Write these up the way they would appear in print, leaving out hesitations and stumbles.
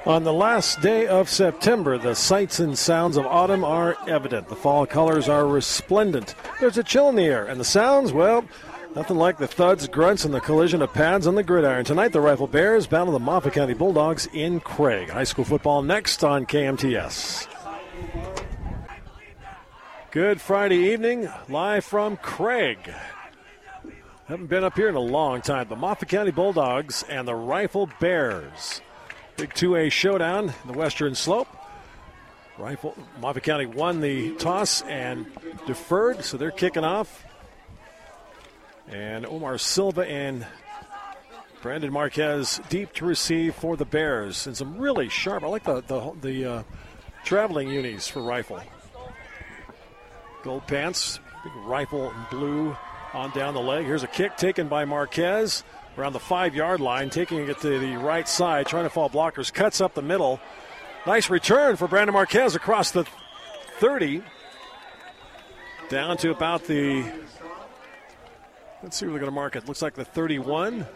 On the last day of September, the sights and sounds of autumn are evident. The fall colors are resplendent. There's a chill in the air, and the sounds, well, nothing like the thuds, grunts, and the collision of pads on the gridiron. Tonight, the Rifle Bears battle the Moffat County Bulldogs in Craig. High school football next on KMTS. Good Friday evening, live from Craig. Haven't been up here in a long time. The Moffat County Bulldogs and the Rifle Bears. Big 2A showdown in the western slope. Moffat County won the toss and deferred, so they're kicking off. And Omar Silva and Brandon Marquez deep to receive for the Bears. And some really sharp, I like the traveling unis for Rifle. Gold pants, big Rifle blue on down the leg. Here's a kick taken by Marquez. Around the 5-yard line, taking it to the right side, trying to fall blockers, cuts up the middle. Nice return for Brandon Marquez across the 30. Down to about the, let's see where they're going to mark it. Looks like the 31.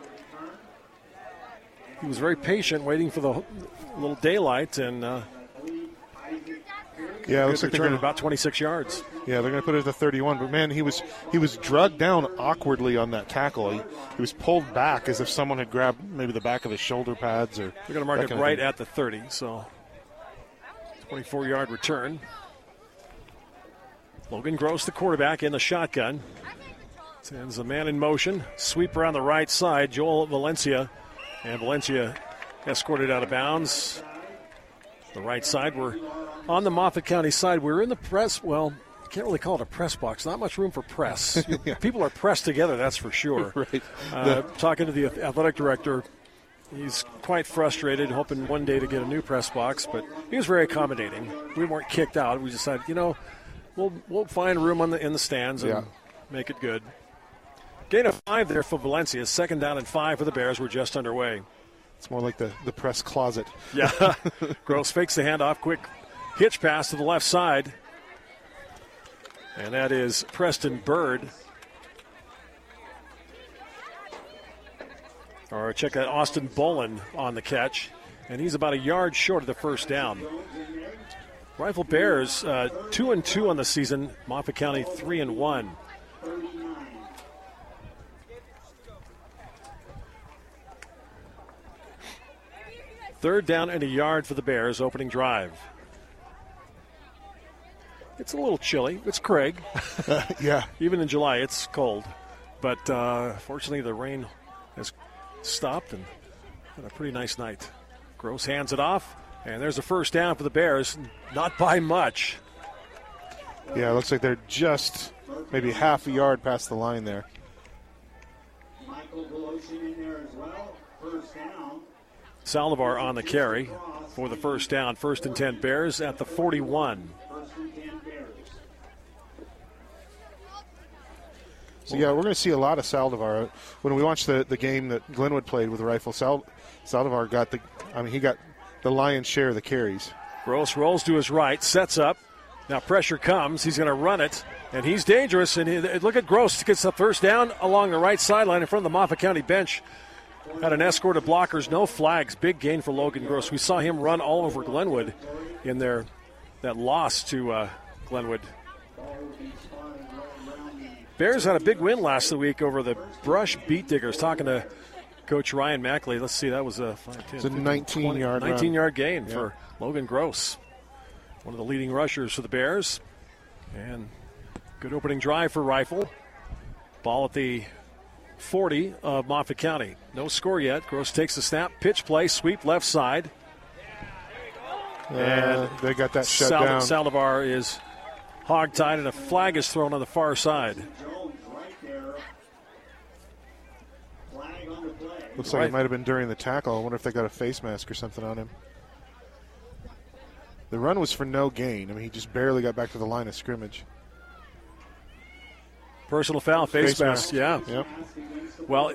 He was very patient, waiting for the little daylight, and it looks like they're going about 26 yards. Yeah, they're going to put it at the 31. But, man, he was drugged down awkwardly on that tackle. He was pulled back as if someone had grabbed maybe the back of his shoulder pads. Or they're going to mark it right at the 30, so 24-yard return. Logan Gross, the quarterback, in the shotgun. Sends a man in motion. Sweep around the right side. Joel Valencia. And Valencia escorted out of bounds. The right side. We're on the Moffat County side. We're in the press. Well, can't really call it a press box. Not much room for press. Yeah. People are pressed together, that's for sure. Right. Talking to the athletic director, he's quite frustrated, hoping one day to get a new press box, but he was very accommodating. We weren't kicked out. We decided, we'll find room in the stands and make it good. Gain of 5 there for Valencia. 2nd down and 5 for the Bears. We're just underway. It's more like the press closet. Yeah. Gross fakes the handoff. Quick hitch pass to the left side. And that is Preston Bird. Or check that, Austin Bolin on the catch. And he's about a yard short of the first down. Rifle Bears, 2-2 on the season. Moffat County, 3-1. Third down and a yard for the Bears, opening drive. It's a little chilly. It's Craig. Yeah. Even in July, it's cold. But fortunately, the rain has stopped and had a pretty nice night. Gross hands it off, and there's a first down for the Bears. Not by much. Yeah, it looks like they're just maybe half a yard past the line there. Michael Voloshin in there as well. First down. Saldivar on the carry for the first down. 1st and 10 Bears at the 41. So, we're going to see a lot of Saldivar. When we watched the game that Glenwood played with the Rifle, Saldivar got he got the lion's share of the carries. Gross rolls to his right, sets up. Now pressure comes. He's going to run it, and he's dangerous. And look at Gross. Gets the first down along the right sideline in front of the Moffat County bench. Had an escort of blockers, no flags. Big gain for Logan Gross. We saw him run all over Glenwood in that loss to Glenwood. Bears had a big win last week over the Brush Beat Diggers. Talking to Coach Ryan Mackley. Let's see, that was a 19-yard gain for Logan Gross. One of the leading rushers for the Bears. And good opening drive for Rifle. Ball at the 40 of Moffat County. No score yet. Gross takes the snap. Pitch play. Sweep left side. And they got that shut down. Saldivar is hogtied, and a flag is thrown on the far side. Looks like it might have been during the tackle. I wonder if they got a face mask or something on him. The run was for no gain. He just barely got back to the line of scrimmage. Personal foul, face mask. Yeah. Yep. Well,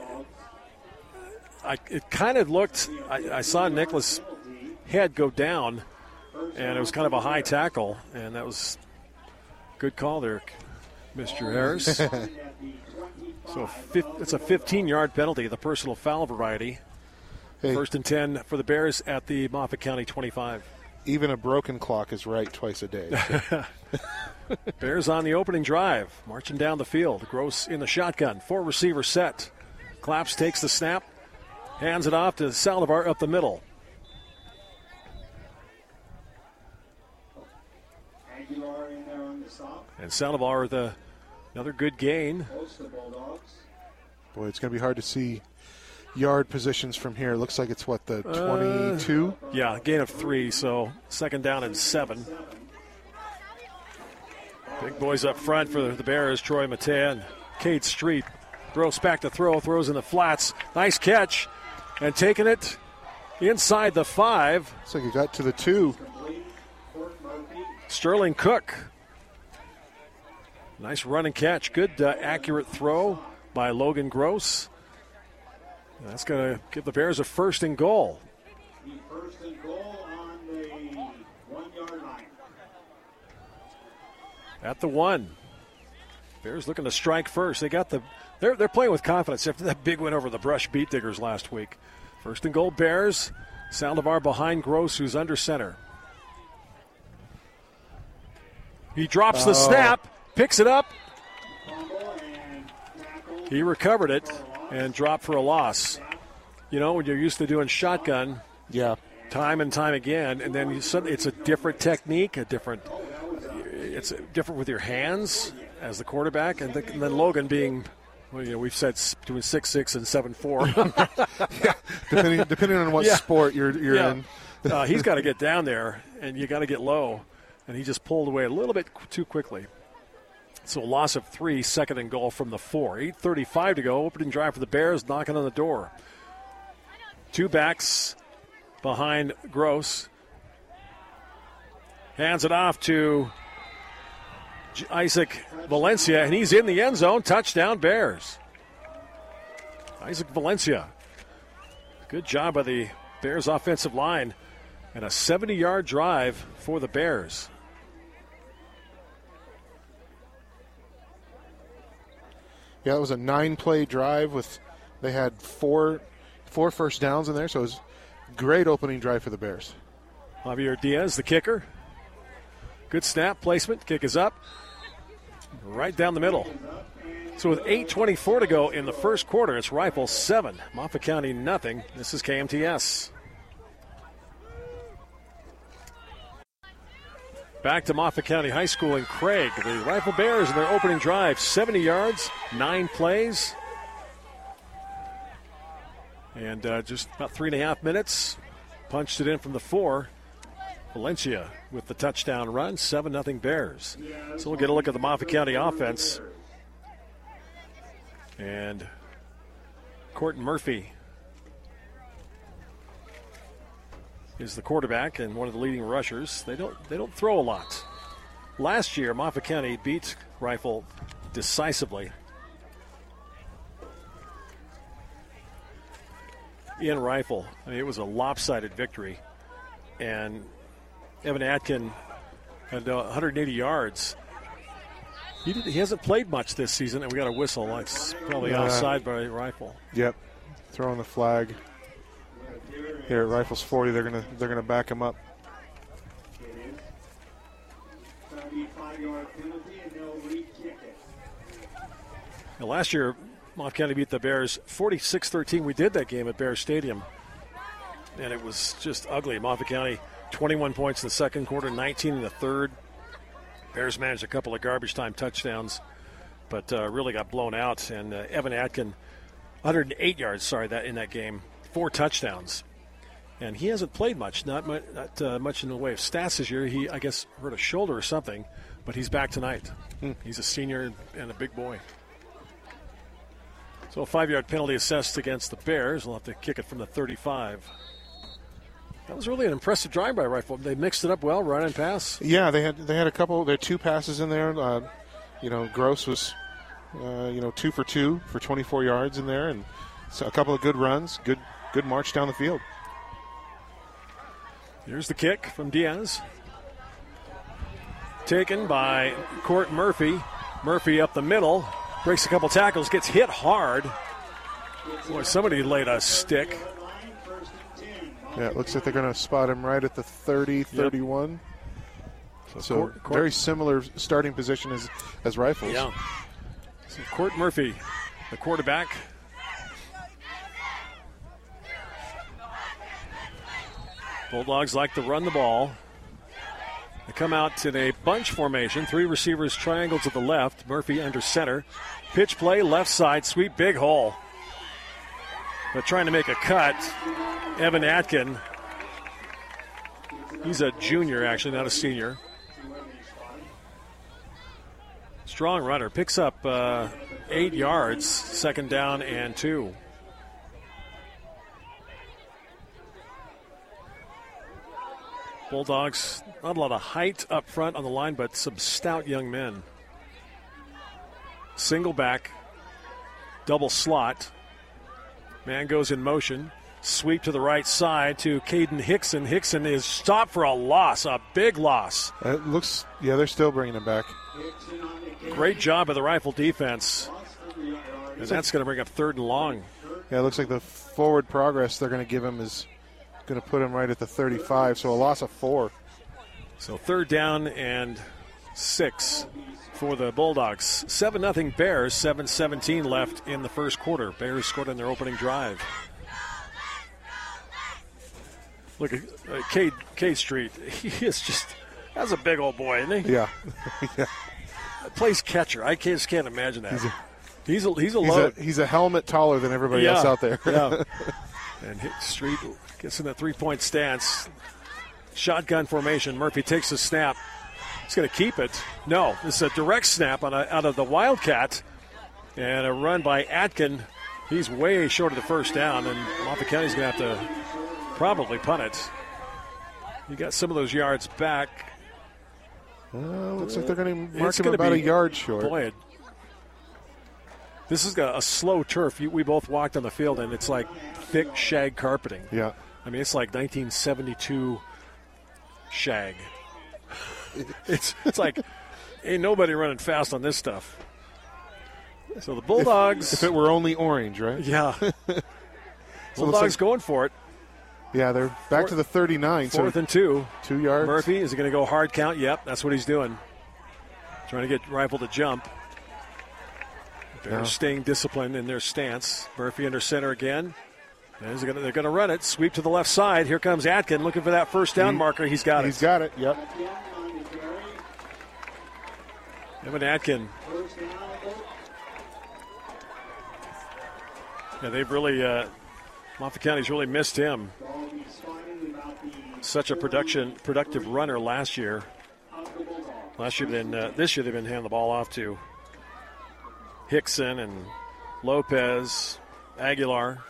it kind of looked, I saw Nicholas' head go down, and it was kind of a high tackle, and that was good call there, Mr. Harris. So it's a 15-yard penalty, the personal foul variety. Hey. 1st and 10 for the Bears at the Moffat County 25. Even a broken clock is right twice a day. So. Bears on the opening drive, marching down the field. Gross in the shotgun, 4-receiver set. Claps takes the snap, hands it off to Saldivar up the middle. Aguilar in there on the stop. And Saldivar with another good gain. Close to the Bulldogs. Boy, it's going to be hard to see yard positions from here. It looks like it's, what, the 22? Yeah, gain of 3, so 2nd down and 7. Big boys up front for the Bears, Troy Matea and Cade Street. Gross back to throw, throws in the flats. Nice catch, and taking it inside the 5. Looks like it got to the 2. Sterling Cook. Nice run and catch. Good accurate throw by Logan Gross. That's going to give the Bears a 1st and goal. The 1st and goal on the 1-yard line. At the 1. Bears looking to strike first. They're playing with confidence after that big win over the Brush Beat Diggers last week. 1st and goal, Bears. Saldivar behind Gross, who's under center. He drops the snap, picks it up. He recovered it and dropped for a loss. You know, when you're used to doing shotgun, yeah, time and time again, and then it's a different technique, it's different with your hands as the quarterback, and then Logan being, well, you know, we've said between 6'6" and 7'4". Yeah, depending on what sport you're in. He's got to get down there, and you got to get low, and he just pulled away a little bit too quickly. So a loss of 3, 2nd and goal from the 4. 8:35 to go. Opening drive for the Bears, knocking on the door. 2 backs behind Gross. Hands it off to Isaac Valencia, and he's in the end zone. Touchdown, Bears. Isaac Valencia. Good job by the Bears offensive line. And a 70-yard drive for the Bears. Yeah, it was a 9-play drive they had four first downs in there, so it was a great opening drive for the Bears. Javier Diaz, the kicker. Good snap placement. Kick is up. Right down the middle. So with 8:24 to go in the first quarter, it's Rifle 7, Moffat County nothing. This is KMTS. Back to Moffat County High School in Craig. The Rifle Bears in their opening drive, 70 yards, 9 plays. And just about 3.5 minutes. Punched it in from the 4. Valencia with the touchdown run, 7-0 Bears. So we'll get a look at the Moffat County offense. And Courtney Murphy is the quarterback and one of the leading rushers. They don't throw a lot. Last year, Moffat County beat Rifle decisively in Rifle. I mean, it was a lopsided victory. And Evan Atkin had 180 yards. He hasn't played much this season, and we got a whistle. That's probably outside by Rifle. Yep, throwing the flag. Here at Rifles 40, they're gonna back him up. Now, last year, Moffat County beat the Bears 46-13. We did that game at Bears Stadium, and it was just ugly. Moffat County 21 points in the second quarter, 19 in the third. Bears managed a couple of garbage time touchdowns, but really got blown out. And Evan Atkin, 108 yards, in that game, 4 touchdowns. And he hasn't played much, not much in the way of stats this year. He, I guess, hurt a shoulder or something, but he's back tonight. He's a senior and a big boy. So a 5-yard penalty assessed against the Bears. We'll have to kick it from the 35. That was really an impressive drive by Rifle. They mixed it up well, run and pass. Yeah, they had a couple. There 2 passes in there. Gross was, 2 for 2 for 24 yards in there, and so a couple of good runs, good march down the field. Here's the kick from Diaz. Taken by Court Murphy. Murphy up the middle, breaks a couple tackles, gets hit hard. Boy, somebody laid a stick. Yeah, it looks like they're going to spot him right at the 30, 31. So very similar starting position as Rifles. Yeah. So Court Murphy, the quarterback. Bulldogs like to run the ball. They come out in a bunch formation. 3 receivers triangle to the left. Murphy under center. Pitch play, left side, sweep, big hole. But trying to make a cut, Evan Atkin. He's a junior, actually, not a senior. Strong runner. Picks up 8 yards, 2nd down and 2. Bulldogs, not a lot of height up front on the line, but some stout young men. Single back, double slot. Man goes in motion. Sweep to the right side to Caden Hickson. Hickson is stopped for a loss, a big loss. It looks, they're still bringing him back. Great job of the Rifle defense. And that's going to bring up 3rd and long. Yeah, it looks like the forward progress they're going to give him is going to put him right at the 35, so a loss of 4. So 3rd down and 6 for the Bulldogs. 7-0 Bears, 7:17 left in the first quarter. Bears scored on their opening drive. Look at Cade Street. He is just, that's a big old boy, isn't he? Yeah. Yeah. Plays catcher. I just can't imagine that. He's a load. He's a helmet taller than everybody else out there. Yeah. And Street gets in the 3-point stance. Shotgun formation. Murphy takes the snap. He's going to keep it. No, it's a direct snap out of the Wildcat. And a run by Atkin. He's way short of the 1st down, and Moffat County's going to have to probably punt it. You got some of those yards back. Looks like they're going to mark him about a yard short. Boy, this is a slow turf. We both walked on the field, and it's like thick shag carpeting. Yeah. I mean, it's like 1972 shag. It's like ain't nobody running fast on this stuff. So the Bulldogs. If it were only orange, right? Yeah. Bulldogs going for it. Yeah, they're back to the 39. 4th and 2. 2 yards. Murphy, is he going to go hard count? Yep, that's what he's doing. Trying to get Rifle to jump. They're staying disciplined in their stance. Murphy under center again. And they're going to run it. Sweep to the left side. Here comes Atkin looking for that 1st down marker. He's got it. He's got it, yep. Evan Atkin. Yeah, they've really, Moffat County's really missed him. Such a productive runner last year. This year they've been handing the ball off to Hickson and Lopez, Aguilar.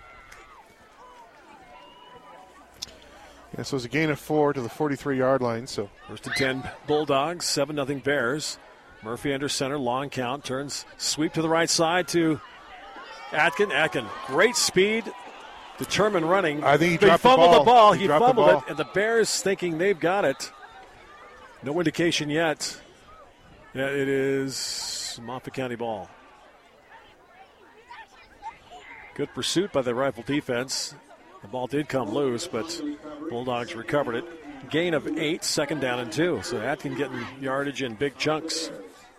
Yeah, so it's a gain of 4 to the 43-yard line. So 1st and 10 Bulldogs, 7-0 Bears. Murphy under center, long count, turns, sweep to the right side to Atkin. Atkin, great speed, determined running. I think he dropped the ball. He dropped fumbled the ball. it, and the Bears thinking they've got it. No indication yet. Yeah, it is Moffat County ball. Good pursuit by the Rifle defense. The ball did come loose, but Bulldogs recovered it. Gain of 8, 2nd down and 2. So Atkin getting yardage in big chunks.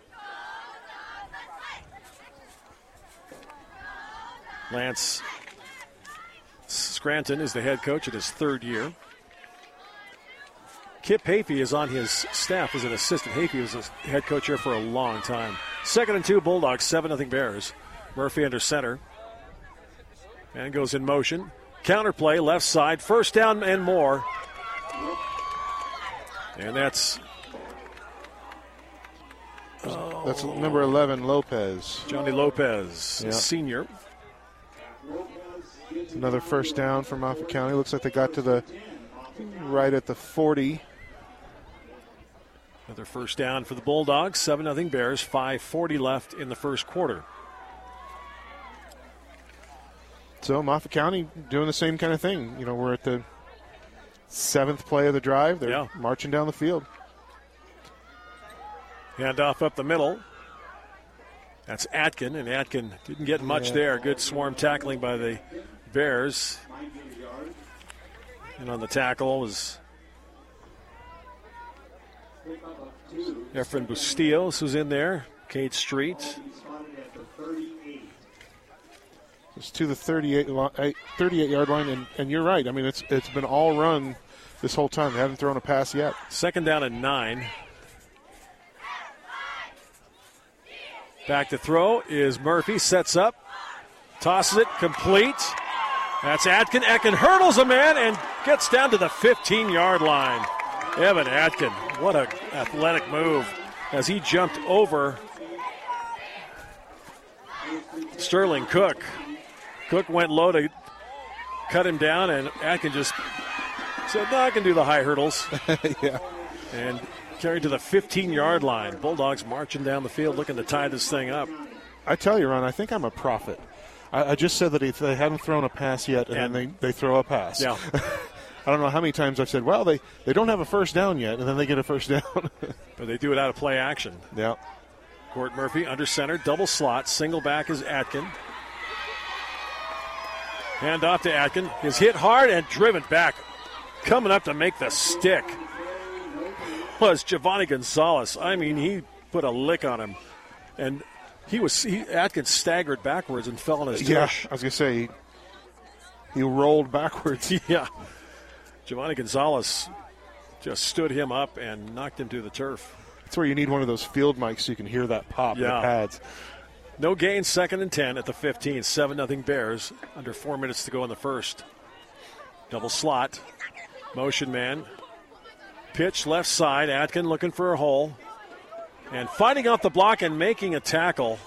Lance Scranton is the head coach in his 3rd year. Kip Hafey is on his staff as an assistant. Hafey was a head coach here for a long time. 2nd and 2 Bulldogs, 7-0 Bears. Murphy under center. And goes in motion. Counterplay, left side, 1st down and more. And that's number 11, Lopez. Johnny Lopez, senior. Another 1st down for Moffat County. Looks like they got to right at the 40. Another 1st down for the Bulldogs. 7-0 Bears. 5:40 left in the first quarter. So Moffat County doing the same kind of thing. You know, we're at the 7th play of the drive. They're marching down the field. Handoff up the middle. That's Atkin, and Atkin didn't get much there. Good swarm tackling by the Bears. And on the tackle was Efren Bustillos, who's in there. Cade Street. It's to the 38-yard line, and you're right. I mean, it's been all run this whole time. They haven't thrown a pass yet. 2nd down and 9. Back to throw is Murphy. Sets up. Tosses it. Complete. That's Atkin. Atkin hurdles a man and gets down to the 15-yard line. Evan Atkin, what an athletic move as he jumped over Sterling Cook. Cook went low to cut him down, and Atkin just said, no, I can do the high hurdles. Yeah. And carried to the 15-yard line. Bulldogs marching down the field looking to tie this thing up. I tell you, Ron, I think I'm a prophet. I just said that if they hadn't thrown a pass yet, and then they throw a pass. Yeah. I don't know how many times I've said, well, they don't have a first down yet, and then they get a first down. But they do it out of play action. Yeah. Court Murphy under center, double slot, single back is Atkin. Hand off to Atkin. Is hit hard and driven back. Coming up to make the stick was Giovanni Gonzalez. I mean, he put a lick on him. And Atkins staggered backwards and fell on his tush. Yeah, I was going to say, he rolled backwards. Yeah. Giovanni Gonzalez just stood him up and knocked him to the turf. That's where you need one of those field mics so you can hear that pop in the pads. No gain, 2nd and 10 at the 15. 7-0 Bears. Under 4 minutes to go in the first. Double slot. Motion man. Pitch left side. Atkin looking for a hole. And fighting off the block and making a tackle.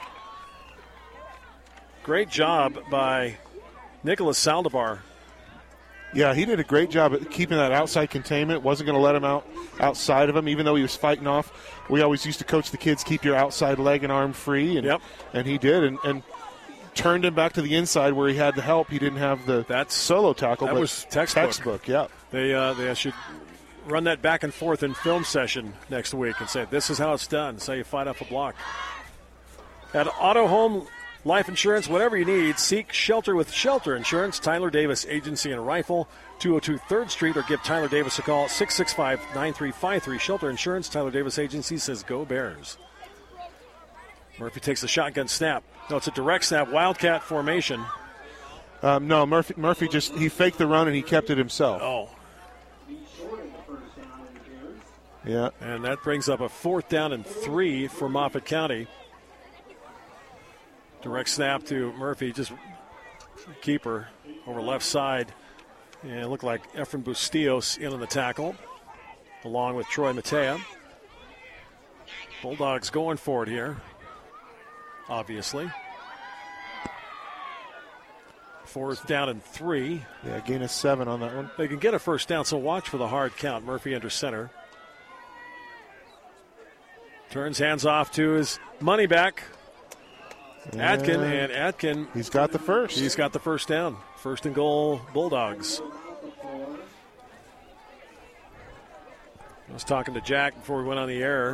Great job by Nicholas Saldivar. Yeah, he did a great job at keeping that outside containment. Wasn't going to let him outside of him, even though he was fighting off. We always used to coach the kids, keep your outside leg and arm free. And he did, and turned him back to the inside where he had the help. He didn't have the solo tackle. That was textbook. Yeah. They should run that back and forth in film session next week and say, this is how it's done. This is how you fight off a block. At Auto Home Life Insurance, whatever you need, seek shelter with Shelter Insurance. Tyler Davis Agency in Rifle, 202 3rd Street, or give Tyler Davis a call, 665-9353. Shelter Insurance, Tyler Davis Agency says go Bears. Murphy takes the shotgun snap. No, it's a direct snap, Wildcat formation. No, Murphy he faked the run and he kept it himself. Oh. Yeah. And that brings up a 4th down and 3 for Moffat County. Direct snap to Murphy, just keeper over left side. And it looked like Efren Bustillos in on the tackle, along with Troy Matea. Bulldogs going for it here, obviously. 4th down and 3. Yeah, gain of 7 on that one. They can get a first down, so watch for the hard count. Murphy under center. Turns hands off to his money back. Atkin. He's got the first. He's got the first down. 1st and goal, Bulldogs. I was talking to Jack before we went on the air.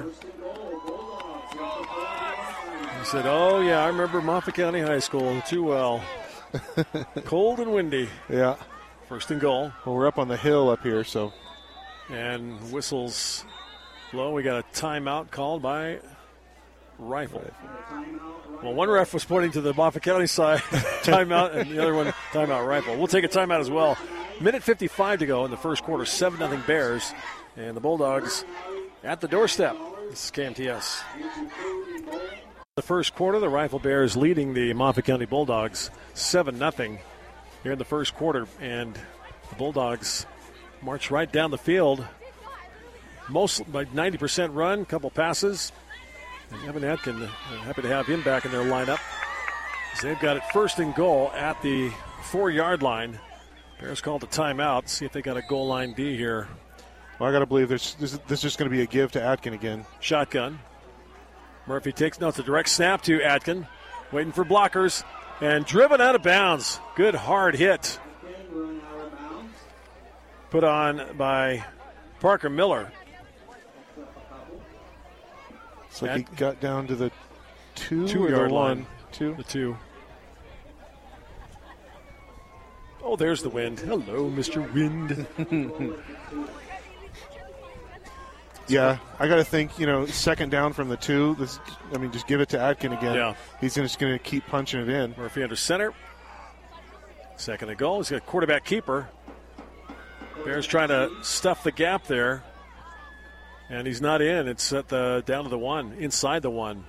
He said, oh, yeah, I remember Moffat County High School too well. Cold and windy. Yeah. 1st and goal. Well, we're up on the hill up here, so. And whistles blow. We got a timeout called by Rifle. Well, one ref was pointing to the Moffat County side, timeout, and the other one, timeout Rifle. We'll take a timeout as well. Minute 55 to go in the first quarter, 7-0 Bears. And the Bulldogs at the doorstep. This is KMTS. The first quarter, the Rifle Bears leading the Moffat County Bulldogs 7-0 here in the first quarter. And the Bulldogs march right down the field. Most by 90% run, couple passes. And Evan Atkin, happy to have him back in their lineup. As they've got it 1st and goal at the 4-yard line. Bears called a timeout. See if they got a goal line D here. Well, I got to believe this is just going to be a give to Atkin again. Shotgun. Murphy it's a direct snap to Atkin. Waiting for blockers. And driven out of bounds. Good hard hit. Put on by Parker Miller. It's like he got down to the 2-yard line. The 2. Oh, there's the wind. Hello, Mr. Wind. Yeah, I got to think, second down from the 2. Just give it to Atkin again. Yeah. He's just going to keep punching it in. Murphy under center. Second and goal. He's got quarterback keeper. Bears trying to stuff the gap there. And he's not in. It's at down to the 1, inside the 1.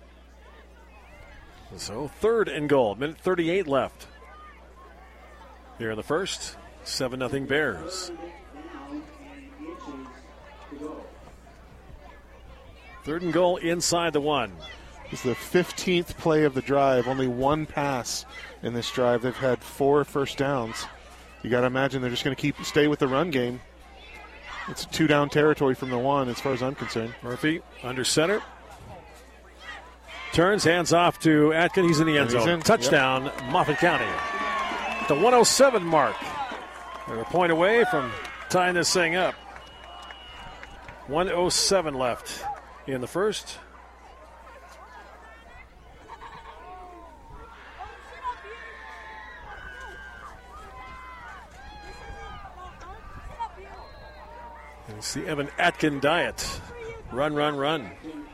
So third and goal. Minute 38 left. Here in the first. 7-0 Bears. Third and goal inside the 1. It's the 15th play of the drive. Only one pass in this drive. They've had 4 first downs. You got to imagine they're just going to stay with the run game. It's 2-down territory from the 1 as far as I'm concerned. Murphy under center. Turns, hands off to Atkin. He's in the end zone. Touchdown, yep. Moffat County. The 107 mark. They're a point away from tying this thing up. 107 left in the first. And it's the Evan Atkin diet. Run, run, run.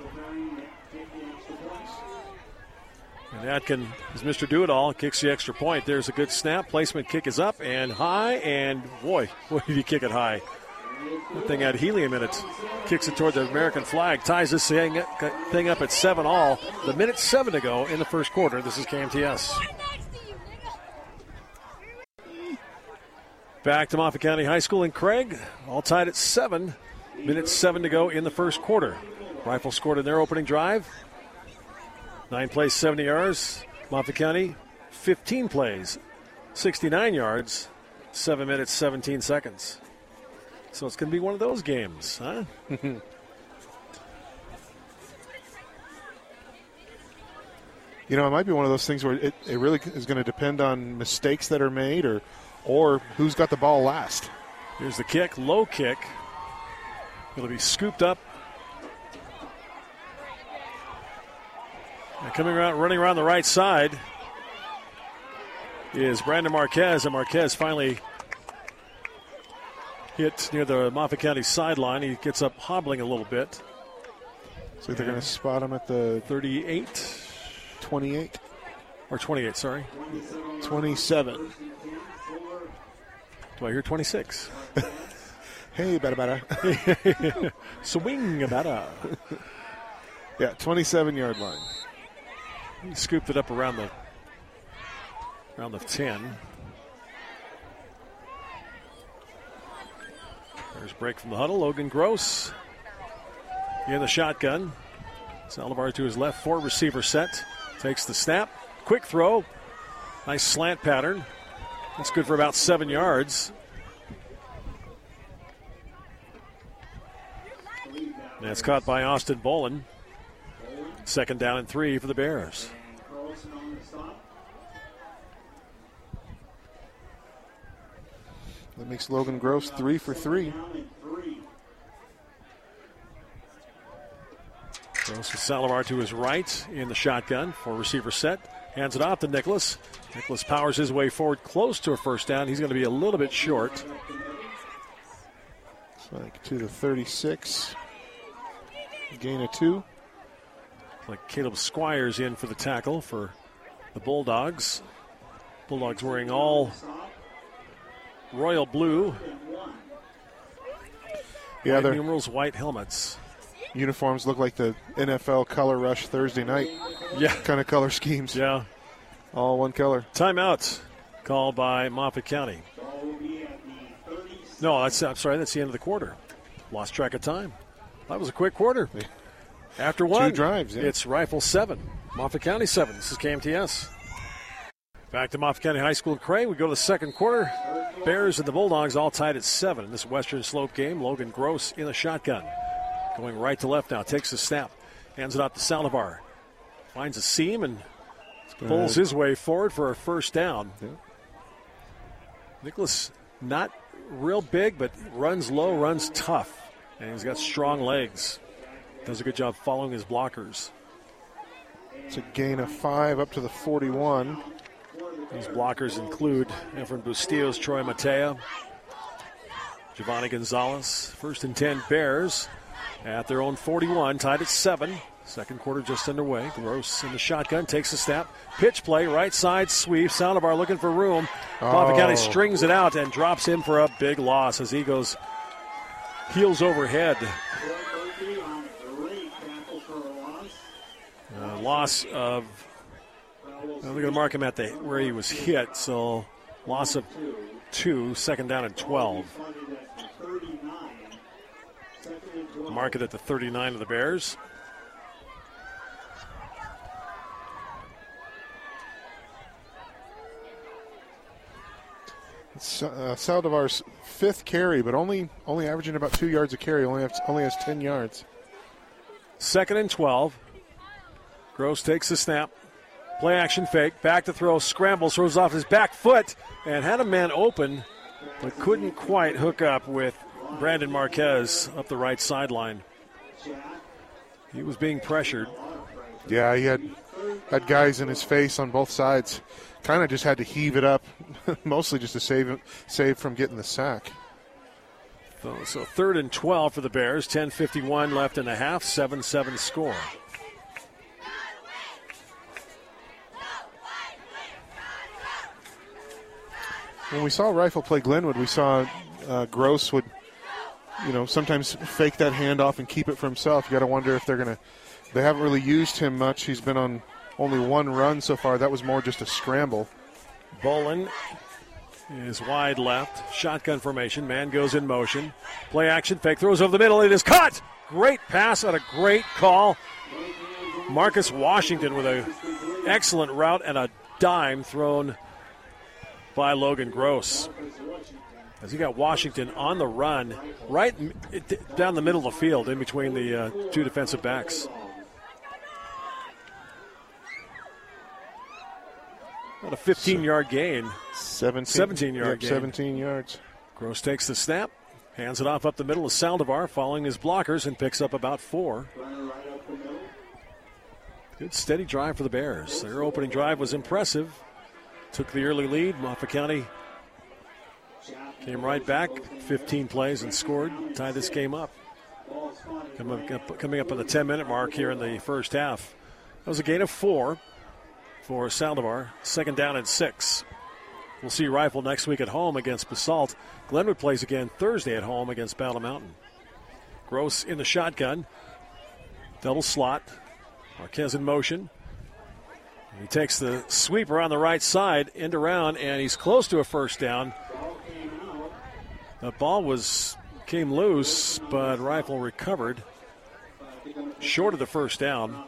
And Atkin is Mr. Do-It-All, kicks the extra point. There's a good snap. Placement kick is up and high, and boy did he kick it high. That thing had helium in it. Kicks it toward the American flag. Ties this thing up at 7-all. The minute 7 to go in the first quarter. This is KMTS. Back to Moffat County High School in Craig. All tied at 7. Minute 7 to go in the first quarter. Rifle scored in their opening drive. 9 plays, 70 yards. Moffat County, 15 plays, 69 yards, 7 minutes, 17 seconds. So it's going to be one of those games, huh? It might be one of those things where it really is going to depend on mistakes that are made or who's got the ball last. Here's the kick, low kick. It'll be scooped up. And coming around, running around the right side is Brandon Marquez, and Marquez finally hit near the Moffat County sideline. He gets up hobbling a little bit. So they're going to spot him at the 38? 28. Or 28, sorry. 27. Do I hear 26? Hey, bada. Swing, bada. Yeah, 27-yard line. He scooped it up around the 10. There's a break from the huddle. Logan Gross in the shotgun. Salivar to his left, 4 receiver set. Takes the snap. Quick throw. Nice slant pattern. That's good for about 7 yards. That's caught by Austin Bolin. Second down and 3 for the Bears. That makes Logan Gross 3 for 3. Gross with Salivar to his right in the shotgun for receiver set. Hands it off to Nicholas. Nicholas powers his way forward close to a first down. He's going to be a little bit short. Like to the 36. Gain of 2. Like Caleb Squires in for the tackle for the Bulldogs. Bulldogs wearing all royal blue. Yeah, their numerals, white helmets. Uniforms look like the NFL Color Rush Thursday night. Yeah, kind of color schemes. Yeah, all one color. Timeout called by Moffat County. No, I'm sorry. That's the end of the quarter. Lost track of time. That was a quick quarter. Yeah. After 1, 2 drives. Yeah. It's Rifle 7, Moffat County 7. This is KMTS. Back to Moffat County High School in Craig. We go to the second quarter. Bears and the Bulldogs all tied at 7 in this Western Slope game. Logan Gross in the shotgun. Going right to left now. Takes the snap. Hands it off to Salivar. Finds a seam and pulls his way forward for a first down. Yeah. Nicholas, not real big, but runs low, runs tough. And he's got strong legs. Does a good job following his blockers. It's a gain of 5 up to the 41. These blockers include Efren Bustillos, Troy Matea, Giovanni Gonzalez. 1st and 10 Bears at their own 41, tied at 7. Second quarter just underway. Gross in the shotgun, takes a snap. Pitch play, right side sweep. Saldivar looking for room. Moffat County strings it out and drops in for a big loss as he goes heels overhead. Loss of, they're going to mark him at where he was hit, so loss of 2, 2nd down and 12. Mark it at the 39 of the Bears. Saldivar's 5th carry, but only averaging about 2 yards a carry. Only has 10 yards. 2nd and 12. Gross takes the snap. Play action fake. Back to throw. Scrambles. Throws off his back foot and had a man open, but couldn't quite hook up with Brandon Marquez up the right sideline. He was being pressured. Yeah, he had guys in his face on both sides. Kind of just had to heave it up, mostly just to save from getting the sack. So 3rd and 12 for the Bears. 10:51 left in the half. 7-7 score. When we saw Rifle play Glenwood, we saw Gross would, sometimes fake that handoff and keep it for himself. You got to wonder if they haven't really used him much. He's been on only one run so far. That was more just a scramble. Bolin is wide left. Shotgun formation. Man goes in motion. Play action fake. Throws over the middle. It is caught. Great pass on a great call. Marcus Washington with an excellent route and a dime thrown by Logan Gross. As he got Washington on the run right down the middle of the field in between the 2 defensive backs. About a 15-yard gain. 17-yard gain. 17 yards. Gross takes the snap, hands it off up the middle of Saldivar, following his blockers, and picks up about 4. Good steady drive for the Bears. Their opening drive was impressive. Took the early lead. Moffat County came right back, 15 plays and scored. Tied this game up. Coming up on the 10-minute mark here in the first half. That was a gain of 4 for Saldivar. 2nd down and 6. We'll see Rifle next week at home against Basalt. Glenwood plays again Thursday at home against Battle Mountain. Gross in the shotgun. Double slot. Marquez in motion. He takes the sweeper on the right side, end around, and he's close to a 1st down. The ball came loose, but Rifle recovered. Short of the 1st down.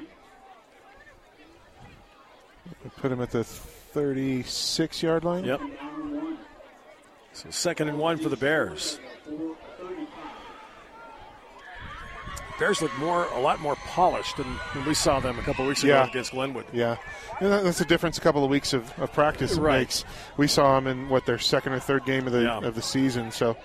Put him at the 36-yard line? Yep. So 2nd and 1 for the Bears. Bears look a lot more polished than when we saw them a couple weeks ago against Glenwood. Yeah, and that's the difference. A couple of weeks of practice makes. We saw them in their 2nd or 3rd game of the season. So,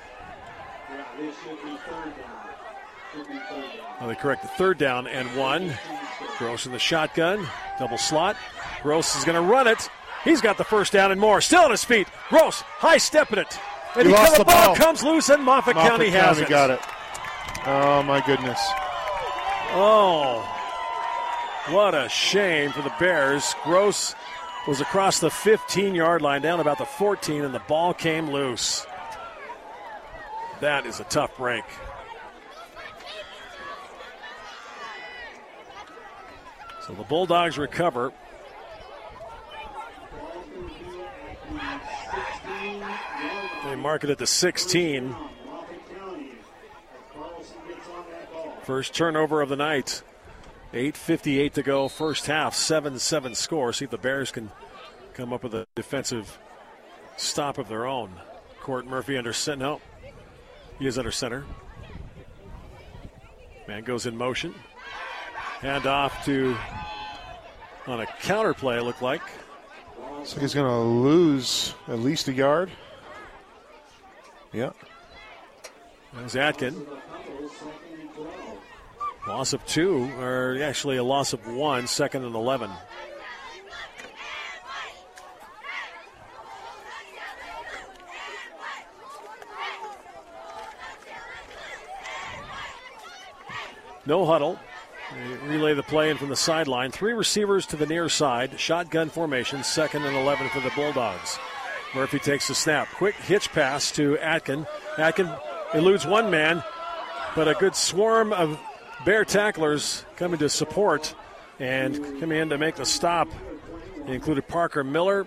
they correct the 3rd down and 1. Gross in the shotgun, double slot. Gross is going to run it. He's got the 1st down and more. Still on his feet. Gross high stepping it, and the ball comes loose, and Moffat County has it. Got it. Oh, my goodness. Oh, what a shame for the Bears. Gross was across the 15-yard line, down about the 14, and the ball came loose. That is a tough break. So the Bulldogs recover. They mark it at the 16. First turnover of the night. 8:58 to go, first half, 7-7 score. See if the Bears can come up with a defensive stop of their own. Court Murphy under center. No, he is under center. Man goes in motion. Hand off on a counter play, it looked like. So he's going to lose at least a yard. Yeah. There's Atkin. Loss of 2, or actually a loss of 1, 2nd and 11. No huddle. They relay the play in from the sideline. 3 receivers to the near side. Shotgun formation, 2nd and 11 for the Bulldogs. Murphy takes the snap. Quick hitch pass to Atkin. Atkin eludes one man, but a good swarm of Bear tacklers coming to support and coming in to make the stop. They included Parker Miller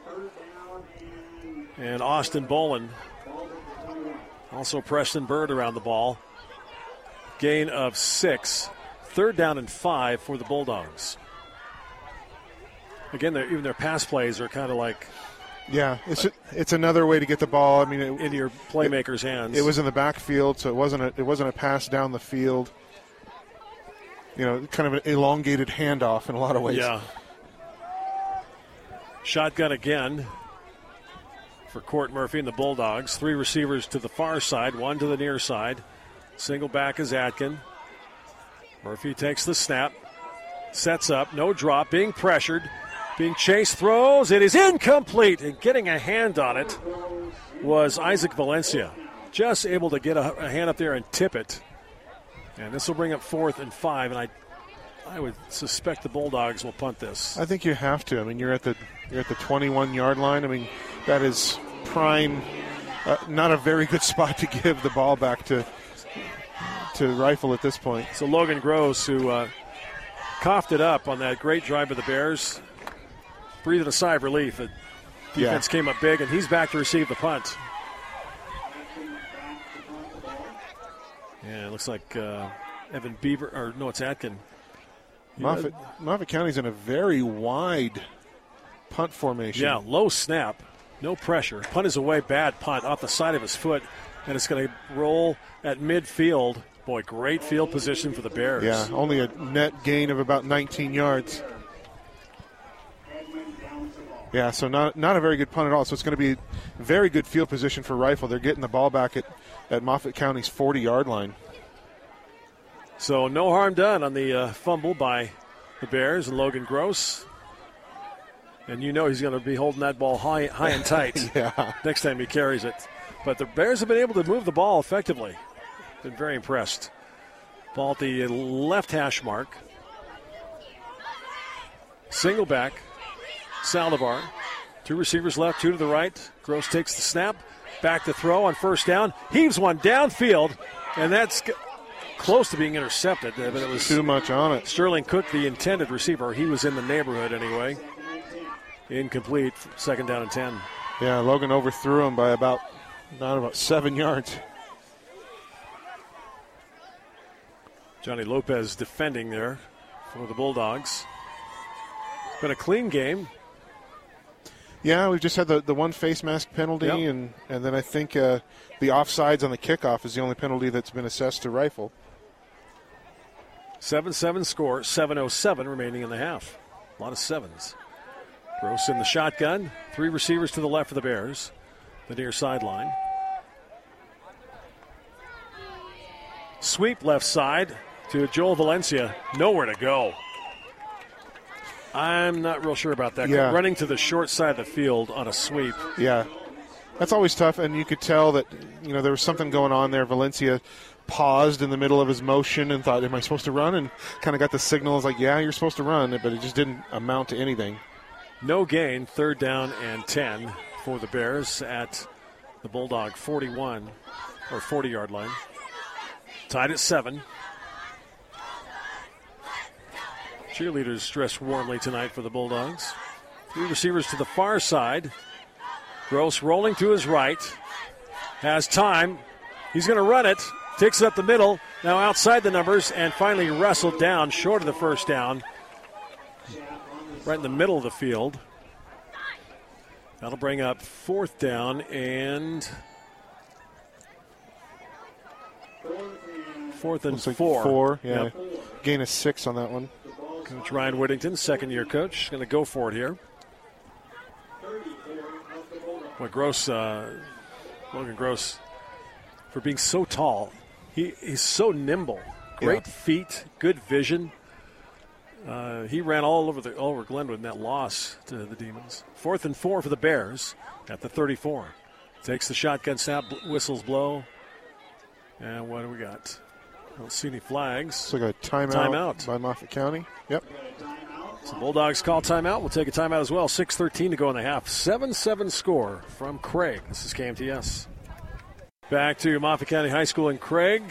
and Austin Boland. Also Preston Bird around the ball. Gain of 6. 3rd down and 5 for the Bulldogs. Again, even their pass plays are kind of like... Yeah, it's another way to get the ball. I mean, into your playmaker's hands. It was in the backfield, so it wasn't a pass down the field. You know, kind of an elongated handoff in a lot of ways. Yeah. Shotgun again for Court Murphy and the Bulldogs. 3 receivers to the far side, 1 to the near side. Single back is Atkin. Murphy takes the snap, sets up, no drop, being pressured, being chased, throws. It is incomplete, and getting a hand on it was Isaac Valencia. Just able to get a hand up there and tip it. And this will bring up 4th and 5, and I would suspect the Bulldogs will punt this. I think you have to. I mean, you're at the 21-yard line. I mean, that is prime, not a very good spot to give the ball back to Rifle at this point. So Logan Gross, who coughed it up on that great drive of the Bears, breathing a sigh of relief. The defense came up big, and he's back to receive the punt. Yeah, it looks like Evan Beaver, or no, it's Atkin. Moffat County's in a very wide punt formation. Yeah, low snap, no pressure. Punt is away, bad punt off the side of his foot, and it's going to roll at midfield. Boy, great field position for the Bears. Yeah, only a net gain of about 19 yards. Yeah, so not a very good punt at all. So it's going to be very good field position for Rifle. They're getting the ball back at Moffat County's 40-yard line. So no harm done on the fumble by the Bears and Logan Gross. And you know he's going to be holding that ball high and tight next time he carries it. But the Bears have been able to move the ball effectively. Been very impressed. Ball at the left hash mark. Single back. Saldivar. 2 receivers left, 2 to the right. Gross takes the snap. Back to throw on 1st down. Heaves one downfield. And that's close to being intercepted. But it was too much on it. Sterling Cook, the intended receiver. He was in the neighborhood anyway. Incomplete. 2nd down and 10. Yeah, Logan overthrew him by about 7 yards. Johnny Lopez defending there for the Bulldogs. Been a clean game. Yeah, we've just had the one face mask penalty, and then I think the offsides on the kickoff is the only penalty that's been assessed to Rifle. 7-7 score, 7:07 remaining in the half. A lot of 7s. Gross in the shotgun. 3 receivers to the left of the Bears. The near sideline. Sweep left side to Joel Valencia. Nowhere to go. I'm not real sure about that. Yeah. Running to the short side of the field on a sweep. Yeah, that's always tough, and you could tell that there was something going on there. Valencia paused in the middle of his motion and thought, am I supposed to run? And kind of got the signals like, yeah, you're supposed to run, but it just didn't amount to anything. No gain, 3rd down and 10 for the Bears at the Bulldog 41 or 40-yard line. Tied at 7. Cheerleaders dressed warmly tonight for the Bulldogs. 3 receivers to the far side. Gross rolling to his right. Has time. He's going to run it. Takes it up the middle. Now outside the numbers and finally wrestled down short of the 1st down. Right in the middle of the field. That'll bring up 4th down and 4th and 4. 4, yeah. Yep. Gain of 6 on that one. Coach Ryan Whittington, 2nd-year coach, going to go for it here. Boy, Logan Gross, for being so tall, he's so nimble. Great feet, good vision. He ran all over Glenwood in that loss to the Demons. 4th and 4 for the Bears at the 34. Takes the shotgun snap, whistles blow. And what do we got? Don't see any flags. It's like a timeout by Moffett County. Yep. So Bulldogs call timeout. We'll take a timeout as well. 6:13 to go in the half. 7-7 score from Craig. This is KMTS. Back to Moffett County High School in Craig.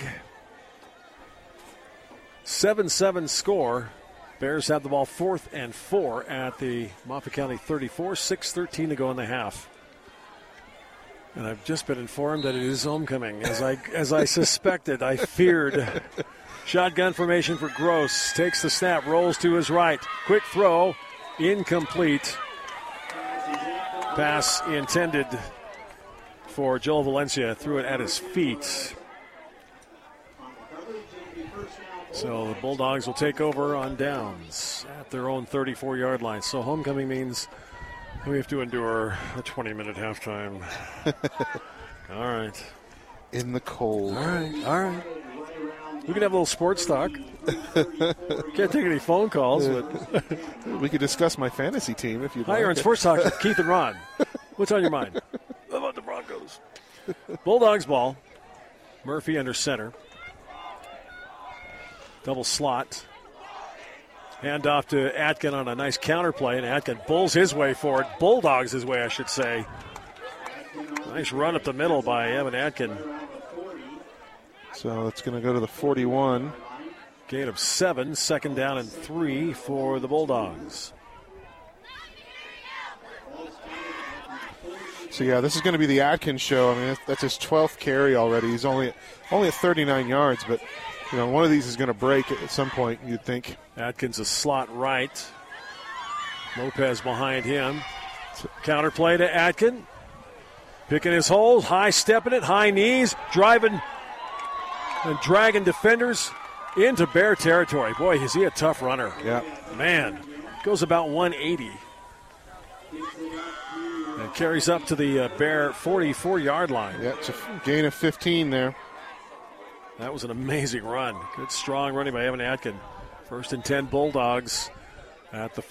7-7 score. Bears have the ball 4th and 4 at the Moffett County 34. 6:13 to go in the half. And I've just been informed that it is homecoming. As I suspected, I feared. Shotgun formation for Gross. Takes the snap, rolls to his right. Quick throw, incomplete. Pass intended for Joel Valencia. Threw it at his feet. So the Bulldogs will take over on downs at their own 34-yard line. So homecoming means we have to endure a 20-minute halftime. All right. In the cold. All right. We can have a little sports talk. Can't take any phone calls, but we could discuss my fantasy team if you'd Hi, like. you're on Sports Talk with Keith and Ron. What's on your mind? How about the Broncos? Bulldogs ball. Murphy under center. Double slot. Hand off to Atkin on a nice counter play, and Atkin bulls his way forward. Bulldogs his way, I should say. Nice run up the middle by Evan Atkin. So it's going to go to the 41. Gain of 7, 2nd down and 3 for the Bulldogs. So, yeah, this is going to be the Atkins show. I mean, that's his 12th carry already. He's only at 39 yards, but, you know, one of these is going to break at some point, you'd think. Atkins a slot right. Lopez behind him. Counter play to Atkin. Picking his holes, high stepping it, high knees, driving and dragging defenders into Bear territory. Boy, is he a tough runner. Yeah. Man, goes about 180. And carries up to the Bear 44-yard line. Yeah, it's a gain of 15 there. That was an amazing run. Good, strong running by Evan Atkin. 1st and 10 Bulldogs at the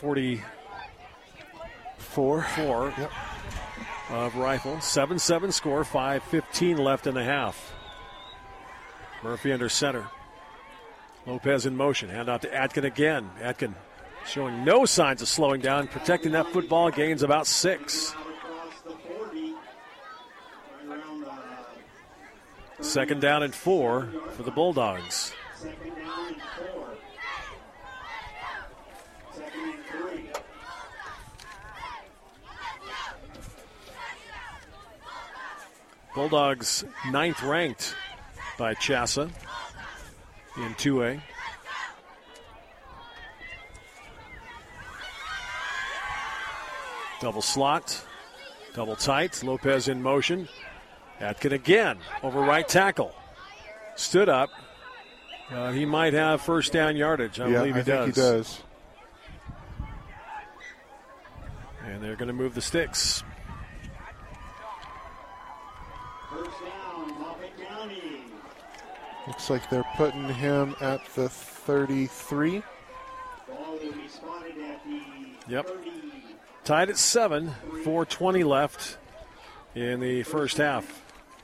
44 Yep. of Rifle. 7-7 score, 5:15 left in the half. Murphy under center. Lopez in motion. Hand out to Atkin again. Atkin showing no signs of slowing down. Protecting that football. Gains about 6. 2nd down and 4 for the Bulldogs. 2nd down and 4. 2nd and 3. Bulldogs 9th ranked by Chassa in 2A. Double slot, double tight. Lopez in motion. Atkin again over right tackle. Stood up. He might have 1st down yardage. I believe he does. I think he does. And they're going to move the sticks. 1st down, Moffett County. Looks like they're putting him at the 33. Ball will be spotted at the Yep. 30. Tied at 7, 4:20 left in the first half.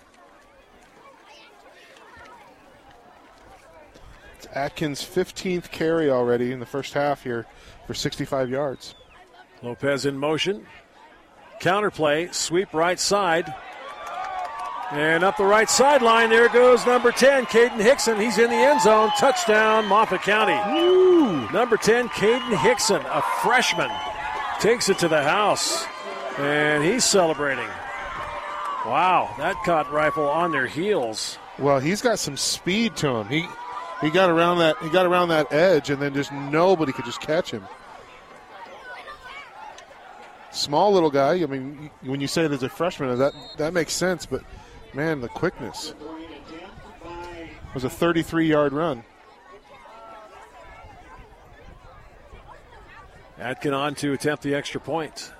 It's Atkins' 15th carry already in the first half here for 65 yards. Lopez in motion. Counter play, sweep right side. And up the right sideline, there goes number 10, Caden Hickson. He's in the end zone. Touchdown, Moffett County. Woo! Number 10, Caden Hickson, a freshman, takes it to the house. And he's celebrating. Wow, that caught Rifle on their heels. Well, he's got some speed to him. He got around that edge, and then just nobody could just catch him. Small little guy. I mean, when you say it as a freshman, that makes sense. But man, the quickness. It was a 33-yard run. Atkin on to attempt the extra point.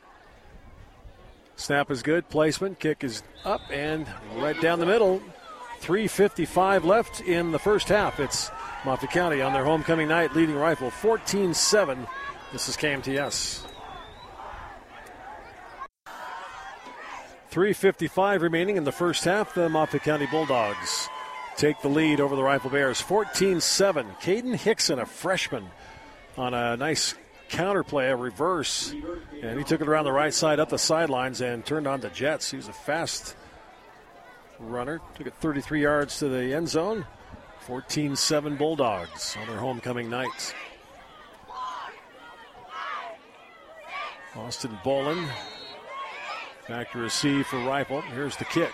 Snap is good. Placement. Kick is up and right down the middle. 3:55 left in the first half. It's Moffett County on their homecoming night leading Rifle 14-7. This is KMTS. 3:55 remaining in the first half. The Moffett County Bulldogs take the lead over the Rifle Bears. 14-7. Caden Hickson, a freshman, on a nice counter play, a reverse. And he took it around the right side, up the sidelines, and turned on the Jets. He was a fast runner. Took it 33 yards to the end zone. 14-7 Bulldogs on their homecoming night. Austin Bolin back to receive for Rifle. Here's the kick.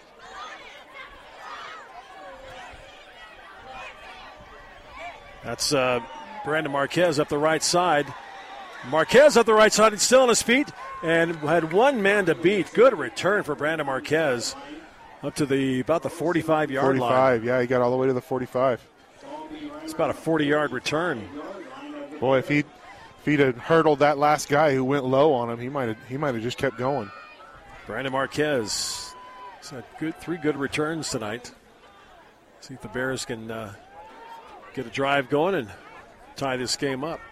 That's Brandon Marquez up the right side. Marquez up the right side. He's still on his feet and had one man to beat. Good return for Brandon Marquez up to about the 45-yard line. 45, yeah, he got all the way to the 45. It's about a 40-yard return. Boy, if he'd have hurdled that last guy who went low on him, he might have just kept going. Brandon Marquez has had three good returns tonight. See if the Bears can get a drive going and tie this game up.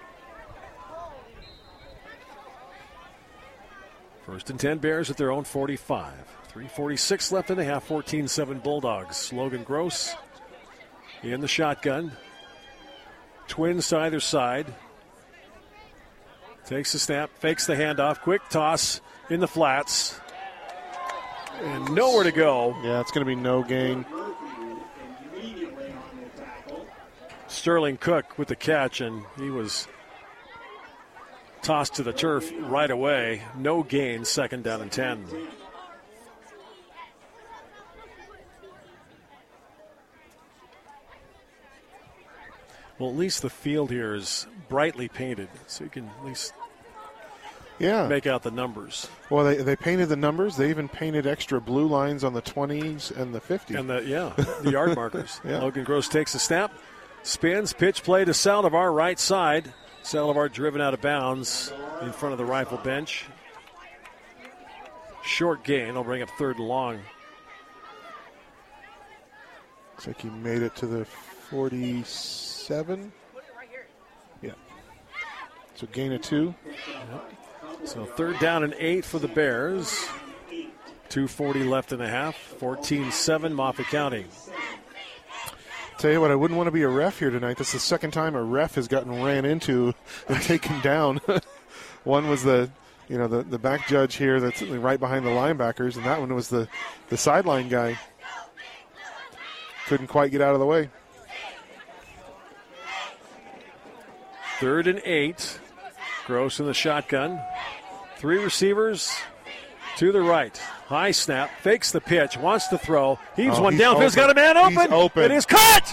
First and 10 Bears at their own 45. 3:46 left in the half. 14-7 Bulldogs. Logan Gross in the shotgun. Twins to either side. Takes the snap, fakes the handoff, quick toss in the flats. And nowhere to go. Yeah, it's going to be no gain. Sterling Cook with the catch, and he was tossed to the turf right away. No gain, second down and 10. Well, at least the field here is brightly painted, so you can at least make out the numbers. Well, they painted the numbers. They even painted extra blue lines on the 20s and the 50s. And the yard markers. Yeah. Logan Gross takes the snap, spins, pitch play to Saldivar right side. Saldivar driven out of bounds in front of the Rifle bench. Short gain. I'll bring up third and long. Looks like he made it to the 47. Yeah. So gain of 2. Yep. So third down and 8 for the Bears. 2:40 left in the half. 14-7 Moffat County. Tell you what, I wouldn't want to be a ref here tonight. This is the second time a ref has gotten ran into and taken down. One was the back judge here that's right behind the linebackers, and that one was the sideline guy. Couldn't quite get out of the way. Third and 8. Gross in the shotgun. 3 receivers to the right. High snap, fakes the pitch, wants to throw. He's one downfield. He's got a man open. He's open. It is cut.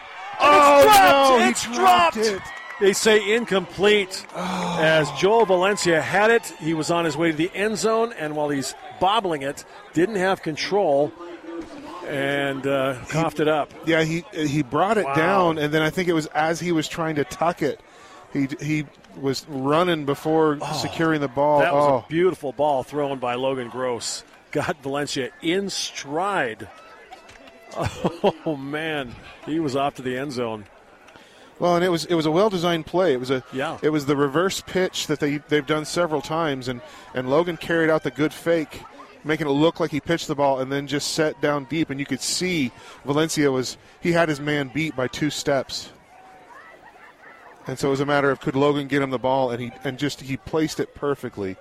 It's dropped. They say incomplete. As Joel Valencia had it, he was on his way to the end zone, and while he's bobbling it, didn't have control and coughed it up. Yeah, he brought it down, and then I think it was as he was trying to tuck it, he was running before securing the ball. That was a beautiful ball thrown by Logan Gross. Got Valencia in stride. Oh, man. He was off to the end zone. Well, and it was a well-designed play. It was the reverse pitch that they've done several times, and Logan carried out the good fake, making it look like he pitched the ball and then just set down deep, and you could see Valencia he had his man beat by 2 steps. And so it was a matter of could Logan get him the ball, and he placed it perfectly.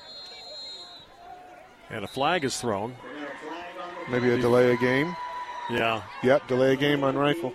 And a flag is thrown. Maybe a delay of game. Yeah. Yep, delay of game on Rifle.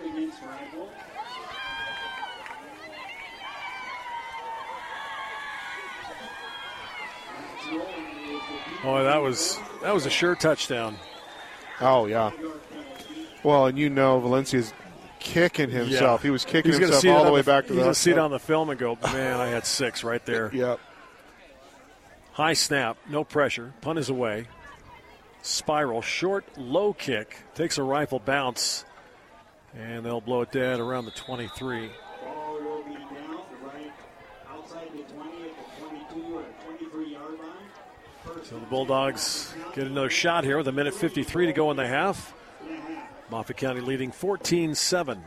Oh, that was a sure touchdown. Oh, yeah. Well, and Valencia's kicking himself. Yeah. He was kicking himself all the way back to the... He's going to see it on the film and go, man, I had 6 right there. Yep. High snap, no pressure. Punt is away. Spiral, short, low kick. Takes a Rifle bounce. And they'll blow it dead around the 23. Ball will be down right outside the 20 at the 22 or 23-yard line. So the Bulldogs get another shot here with 1:53 to go in the half. Moffat County leading 14-7.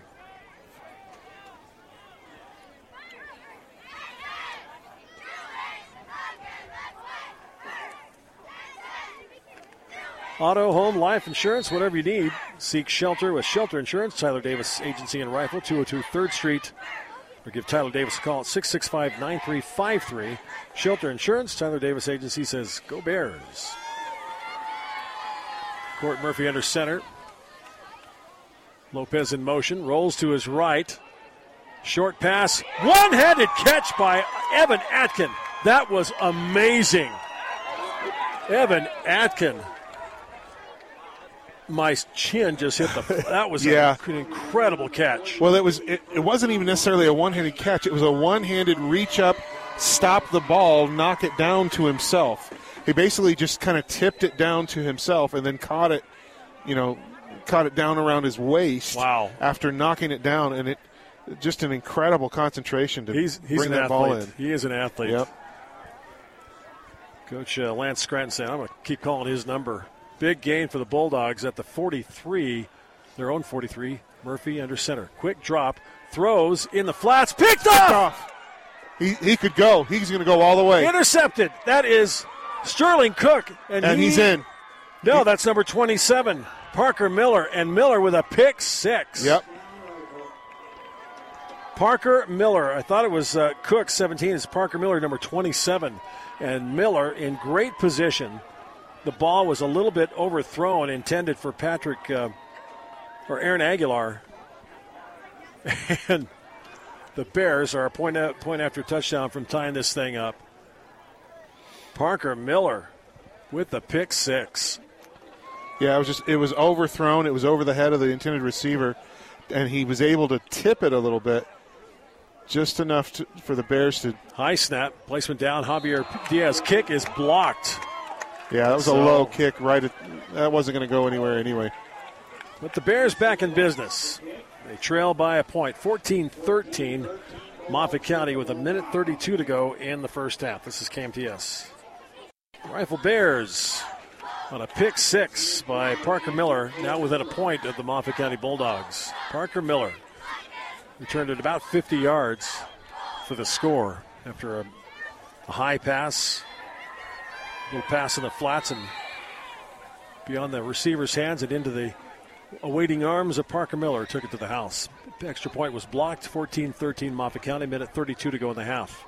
Auto, home, life insurance, whatever you need. Seek shelter with Shelter Insurance. Tyler Davis Agency in Rifle, 202 3rd Street. Or give Tyler Davis a call at 665-9353. Shelter Insurance. Tyler Davis Agency says, go Bears. Court Murphy under center. Lopez in motion. Rolls to his right. Short pass. One-handed catch by Evan Atkin. That was amazing. Evan Atkin. My chin just hit that was an incredible catch. Well, it wasn't even necessarily a one-handed catch. It was a one-handed reach up, stop the ball, knock it down to himself. He basically just kind of tipped it down to himself and then caught it down around his waist. Wow. After knocking it down, and it just an incredible concentration to bring that ball in. He is an athlete. Yep. Coach Lance Scranton saying, I'm going to keep calling his number. Big gain for the Bulldogs at the 43, their own 43. Murphy under center. Quick drop, throws in the flats, picked off! He could go. He's going to go all the way. Intercepted. That is Sterling Cook. And he's in. No, that's number 27, Parker Miller. And Miller with a pick six. Yep. Parker Miller. I thought it was Cook, 17. It's Parker Miller, number 27. And Miller in great position. The ball was a little bit overthrown, intended for Aaron Aguilar. And the Bears are a point after touchdown from tying this thing up. Parker Miller with the pick six. Yeah, it was overthrown. It was over the head of the intended receiver, and he was able to tip it a little bit, just enough for the Bears to. High snap, placement down. Javier Diaz kick is blocked. Yeah, that was a low kick that wasn't going to go anywhere anyway. But the Bears back in business. They trail by a point, 14-13. Moffett County with 1:32 to go in the first half. This is KMTS. Rifle Bears on a pick six by Parker Miller, now within a point of the Moffett County Bulldogs. Parker Miller returned it about 50 yards for the score after a high pass. Little pass in the flats and beyond the receiver's hands and into the awaiting arms of Parker Miller. Took it to the house. The extra point was blocked. 14-13 Moffett County. 1:32 to go in the half.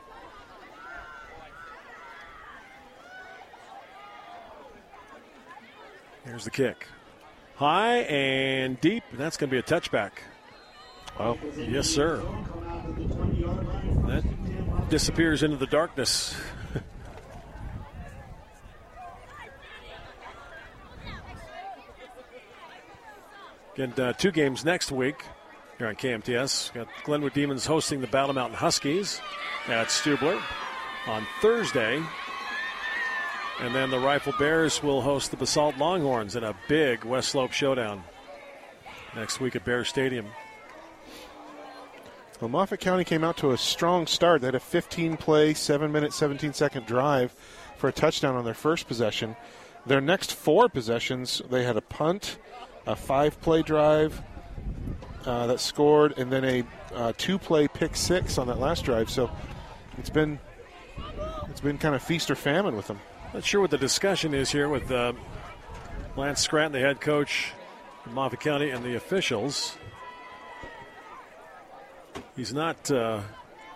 Here's the kick. High and deep. And that's going to be a touchback. Wow. Yes, sir. That disappears into the darkness. Again, two games next week here on KMTS. Got Glenwood Demons hosting the Battle Mountain Huskies at Stubler on Thursday. And then the Rifle Bears will host the Basalt Longhorns in a big West Slope showdown next week at Bear Stadium. Well, Moffett County came out to a strong start. They had a 15-play, 7-minute, 17-second drive for a touchdown on their first possession. Their next four possessions, they had a punt, a 5-play drive that scored, and then a 2-play pick six on that last drive. So it's been kind of feast or famine with them. Not sure what the discussion is here with Lance Scranton, the head coach of Moffett County, and the officials. He's not doesn't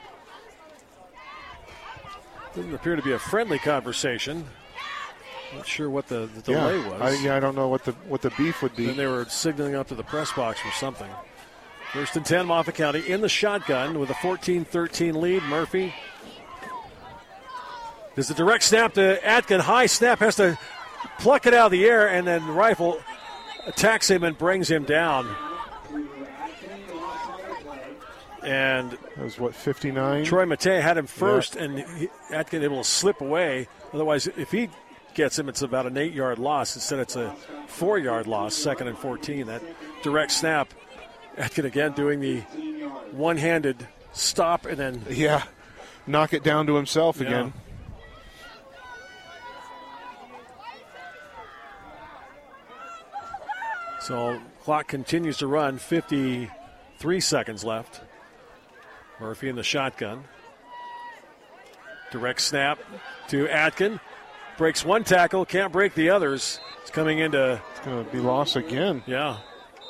appear to be a friendly conversation. Not sure what the delay was. I don't know what the beef would be. Then they were signaling up to the press box or something. First and 10, Moffett County in the shotgun with a 14-13 lead. Murphy does the direct snap to Atkin. High snap, has to pluck it out of the air, and then Rifle attacks him and brings him down. And that was 59? Troy Matei had him first, and Atkin able to slip away. Otherwise, if he gets him, it's about an 8-yard loss. Instead, it's a 4-yard loss, 2nd and 14. That direct snap, Atkin again doing the one-handed stop and then... Yeah, knock it down to himself again. So clock continues to run, 53 seconds left. Murphy in the shotgun. Direct snap to Atkin. breaks one tackle, can't break the others. It's coming into. It's going to be lost again. Yeah.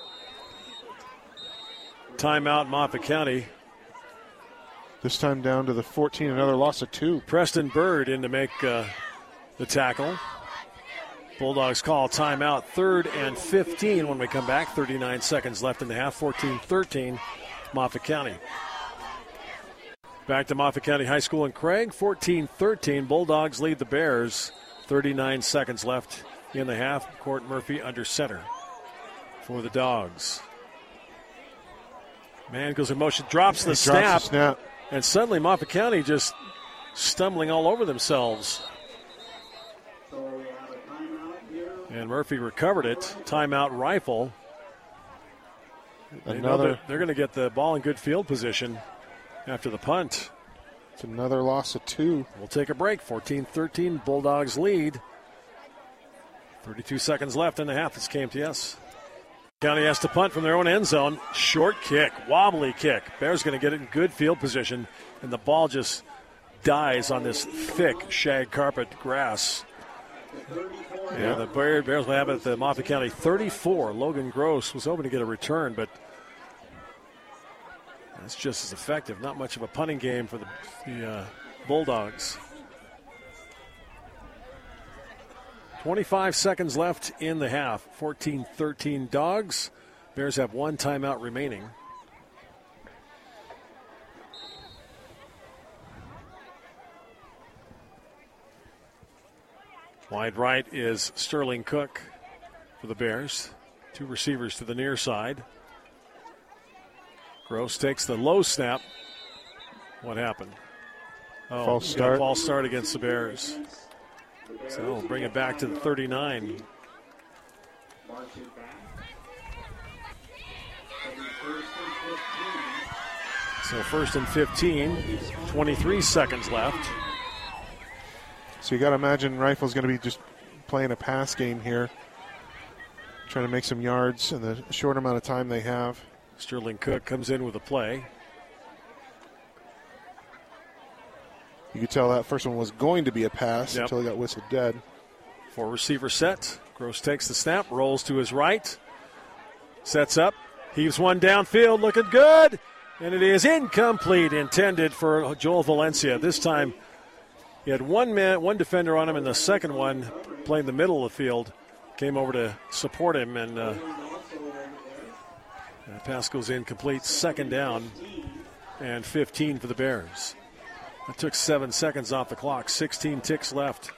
Timeout, Moffat County. This time down to the 14, another loss of 2. Preston Bird in to make the tackle. Bulldogs call timeout, 3rd and 15 when we come back. 39 seconds left in the half, 14-13, Moffat County. Back to Moffat County High School in Craig, 14-13. Bulldogs lead the Bears. 39 seconds left in the half. Court Murphy under center for the Dogs. Man goes in motion, drops the snap. And suddenly Moffat County just stumbling all over themselves. And Murphy recovered it. Timeout Rifle. They're going to get the ball in good field position after the punt. It's another loss of 2. We'll take a break. 14-13, Bulldogs lead. 32 seconds left in the half. It's KMTS. County has to punt from their own end zone. Short kick, wobbly kick. Bears going to get it in good field position, and the ball just dies on this thick shag carpet grass. Yeah, the Bears will have it at the Moffat County 34. Logan Gross was hoping to get a return, but that's just as effective. Not much of a punting game for the Bulldogs. 25 seconds left in the half. 14-13 Dogs. Bears have one timeout remaining. Wide right is Sterling Cook for the Bears. 2 receivers to the near side. Gross takes the low snap. What happened? False start. False start against the Bears. So we'll bring it back to the 39. So 1st and 15, 23 seconds left. So you got to imagine Rifle's going to be just playing a pass game here, trying to make some yards in the short amount of time they have. Sterling Cook comes in with a play. You could tell that first one was going to be a pass until he got whistled dead. 4 receiver set. Gross takes the snap, rolls to his right, sets up, heaves one downfield, looking good, and it is incomplete, intended for Joel Valencia. This time he had one defender on him, and the second one playing the middle of the field came over to support him, and that pass goes incomplete. 2nd down and 15 for the Bears. That took 7 seconds off the clock. 16 ticks left.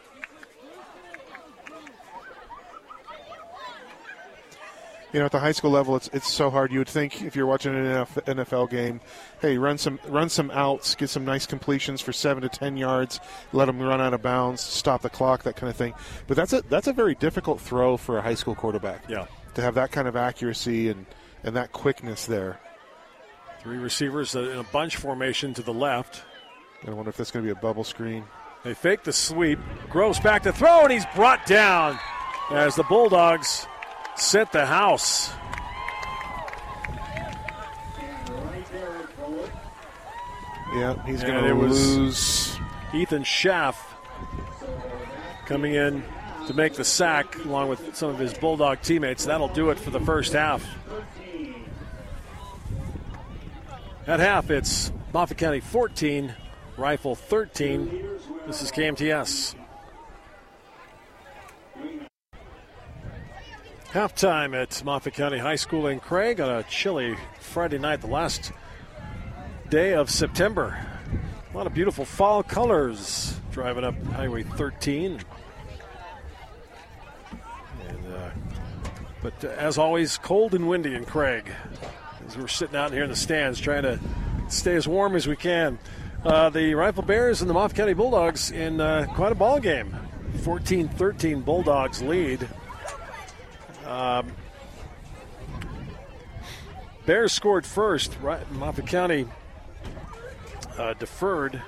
You know, at the high school level, it's so hard. You would think if you're watching an NFL game, hey, run some outs, get some nice completions for 7 to 10 yards, let them run out of bounds, stop the clock, that kind of thing. But that's a very difficult throw for a high school quarterback. Yeah, to have that kind of accuracy and that quickness there. 3 receivers in a bunch formation to the left. I wonder if that's going to be a bubble screen. They fake the sweep. Gross back to throw, and he's brought down as the Bulldogs set the house. Yeah, he's going to lose. Ethan Schaff coming in to make the sack along with some of his Bulldog teammates. That'll do it for the first half. At half, it's Moffat County 14, Rifle 13. This is KMTS. Halftime at Moffat County High School in Craig on a chilly Friday night, the last day of September. A lot of beautiful fall colors driving up Highway 13. But as always, cold and windy in Craig as we're sitting out here in the stands trying to stay as warm as we can. The Rifle Bears and the Moffat County Bulldogs in quite a ball game. 14-13 Bulldogs lead. Bears scored first. Moffat County deferred.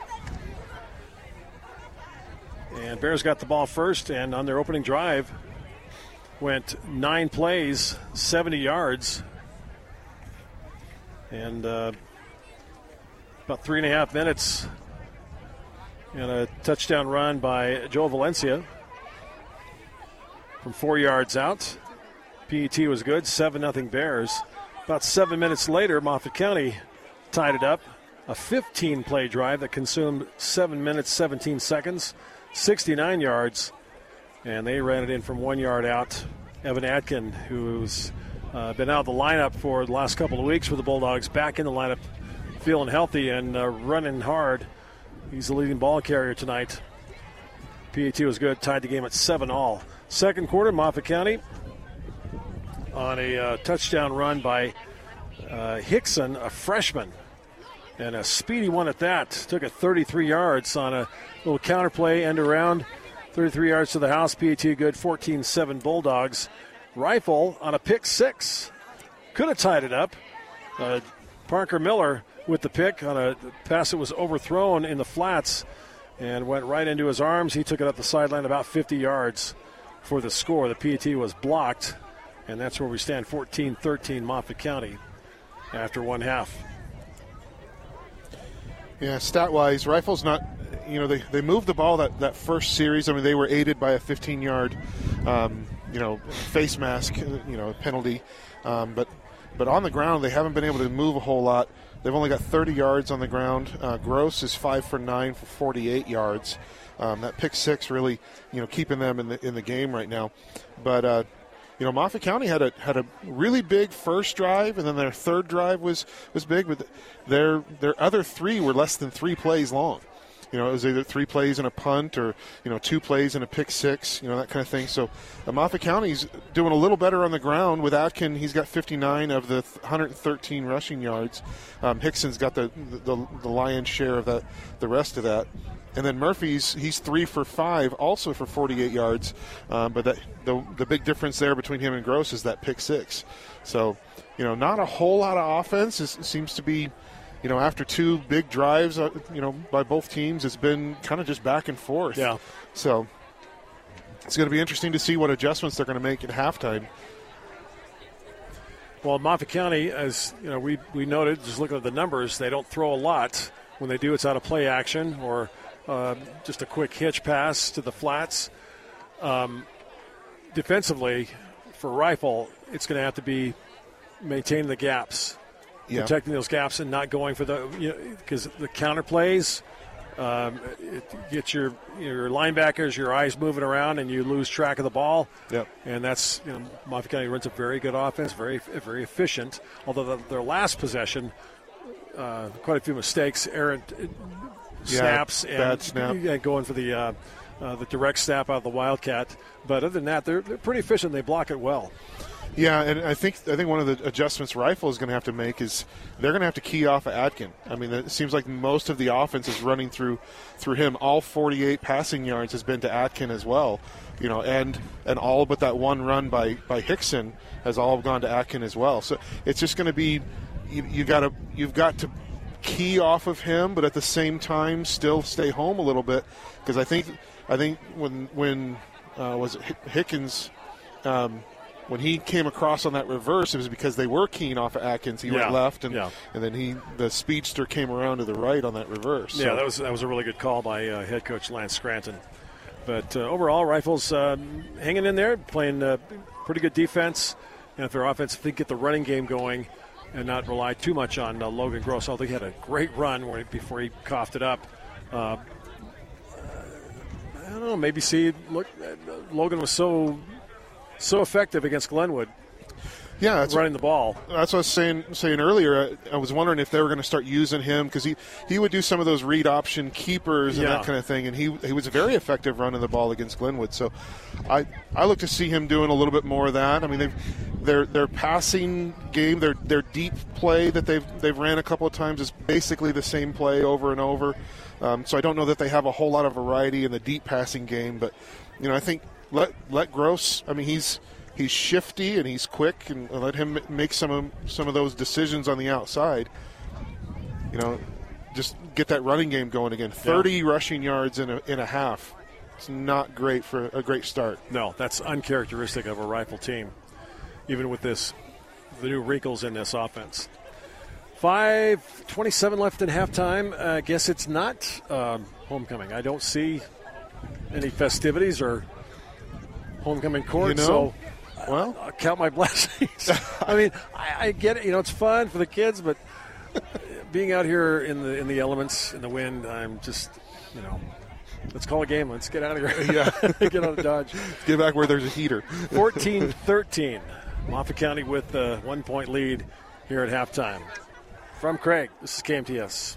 And Bears got the ball first, and on their opening drive went 9 plays, 70 yards. And about 3.5 minutes and a touchdown run by Joel Valencia. from 4 yards out. PET was good, 7-0 Bears. About 7 minutes later, Moffat County tied it up. A 15-play drive that consumed 7 minutes, 17 seconds, 69 yards, and they ran it in from 1 yard out. Evan Atkin, who's been out of the lineup for the last couple of weeks for the Bulldogs, back in the lineup, feeling healthy and running hard. He's the leading ball carrier tonight. PET was good, tied the game at 7-all. Second quarter, Moffat County on a touchdown run by Hickson, a freshman, and a speedy one at that. Took it 33 yards on a little counter play, end around, 33 yards to the house. PET good, 14-7 Bulldogs. Rifle on a pick six. Could have tied it up. Parker Miller with the pick on a pass that was overthrown in the flats and went right into his arms. He took it up the sideline about 50 yards for the score. The PET was blocked, and that's where we stand, 14-13 Moffat County after one half. Yeah, stat-wise, Rifle's not, they moved the ball that first series. I mean, they were aided by a 15-yard, face mask, penalty. But on the ground, they haven't been able to move a whole lot. They've only got 30 yards on the ground. Gross is 5 for 9 for 48 yards. That pick six really, keeping them in the game right now. But Moffat County had a really big first drive, and then their third drive was big, but their other three were less than 3 plays long. It was either 3 plays and a punt or, 2 plays and a pick six, that kind of thing. So Moffat County's doing a little better on the ground with Atkin. He's got 59 of the 113 rushing yards. Hickson's got the lion's share of the rest of that. And then he's 3 for 5, also for 48 yards. But the big difference there between him and Gross is that pick six. So, not a whole lot of offense. It seems to be, after 2 big drives, by both teams, it's been kind of just back and forth. Yeah. So it's going to be interesting to see what adjustments they're going to make at halftime. Well, Moffat County, as we noted, just looking at the numbers, they don't throw a lot. When they do, it's out of play action or just a quick hitch pass to the flats. Defensively, for Rifle, it's going to have to be maintaining the gaps. Yeah. Protecting those gaps and not going for because the counter plays, it gets your linebackers, your eyes moving around, and you lose track of the ball. Yep. And that's Moffat County runs a very good offense, very very efficient. Although their last possession, quite a few mistakes, errant snaps bad snap. Going for the direct snap out of the Wildcat. But other than that, they're pretty efficient. They block it well. Yeah, and I think one of the adjustments Rifle is going to have to make is they're going to have to key off of Atkin. I mean, it seems like most of the offense is running through him. All 48 passing yards has been to Atkin as well, and all but that one run by Hickson has all gone to Atkin as well. So it's just going to be you've got to key off of him, but at the same time still stay home a little bit, because I think when was it Hickens. When he came across on that reverse, it was because they were keying off of Atkins. He went left, and then the speedster came around to the right on that reverse. Yeah, so. that was a really good call by head coach Lance Scranton. But overall, Rifles hanging in there, playing pretty good defense. And if their offense, if they get the running game going and not rely too much on Logan Gross, although he had a great run before he coughed it up. I don't know, maybe Logan was so effective against Glenwood. Yeah, that's running the ball. That's what I was saying earlier. I was wondering if they were going to start using him, because he would do some of those read option keepers and that kind of thing, and he was very effective running the ball against Glenwood. So I look to see him doing a little bit more of that. I mean, their passing game, their deep play that they've ran a couple of times is basically the same play over and over. So I don't know that they have a whole lot of variety in the deep passing game, but I think let Gross. I mean, he's shifty and he's quick, and let him make some of those decisions on the outside. Just get that running game going again. 30 rushing yards in a half. It's not great for a great start. No, that's uncharacteristic of a Rifle team, even with the new wrinkles in this offense. 5:27 left in halftime. I guess it's not homecoming. I don't see any festivities or homecoming court. You know, so, well, I'll count my blessings. I mean, I get it. It's fun for the kids, but being out here in the elements, in the wind, I'm just, let's call a game. Let's get out of here. Yeah. Get out of Dodge. Get back where there's a heater. 14-13. Moffat County with a 1-point lead here at halftime. From Craig, this is KMTS.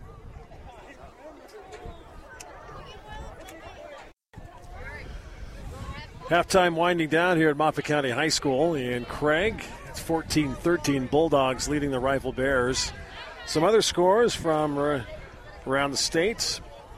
Halftime winding down here at Moffat County High School in Craig. It's 14-13, Bulldogs leading the Rifle Bears. Some other scores from around the state.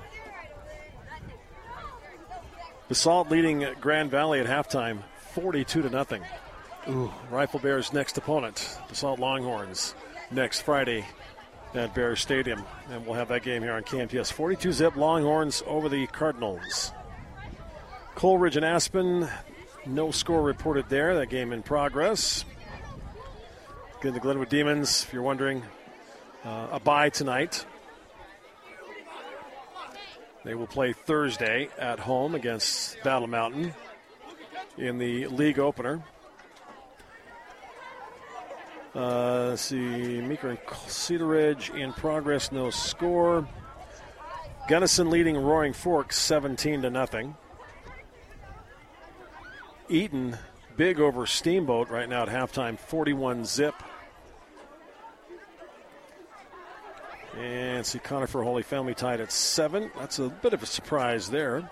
Basalt leading Grand Valley at halftime, 42-0. Ooh. Rifle Bears' next opponent, Basalt Longhorns, next Friday at Bears Stadium. And we'll have that game here on KMTS. 42-zip Longhorns over the Cardinals. Coleridge and Aspen, no score reported there. That game in progress. Again, the Glenwood Demons, if you're wondering, a bye tonight. They will play Thursday at home against Battle Mountain in the league opener. Let's see, Meeker and Cedar Ridge in progress, no score. Gunnison leading Roaring Fork 17-0. Eaton big over Steamboat right now at halftime, 41-zip. And see, Conifer Holy Family tied at 7. That's a bit of a surprise there.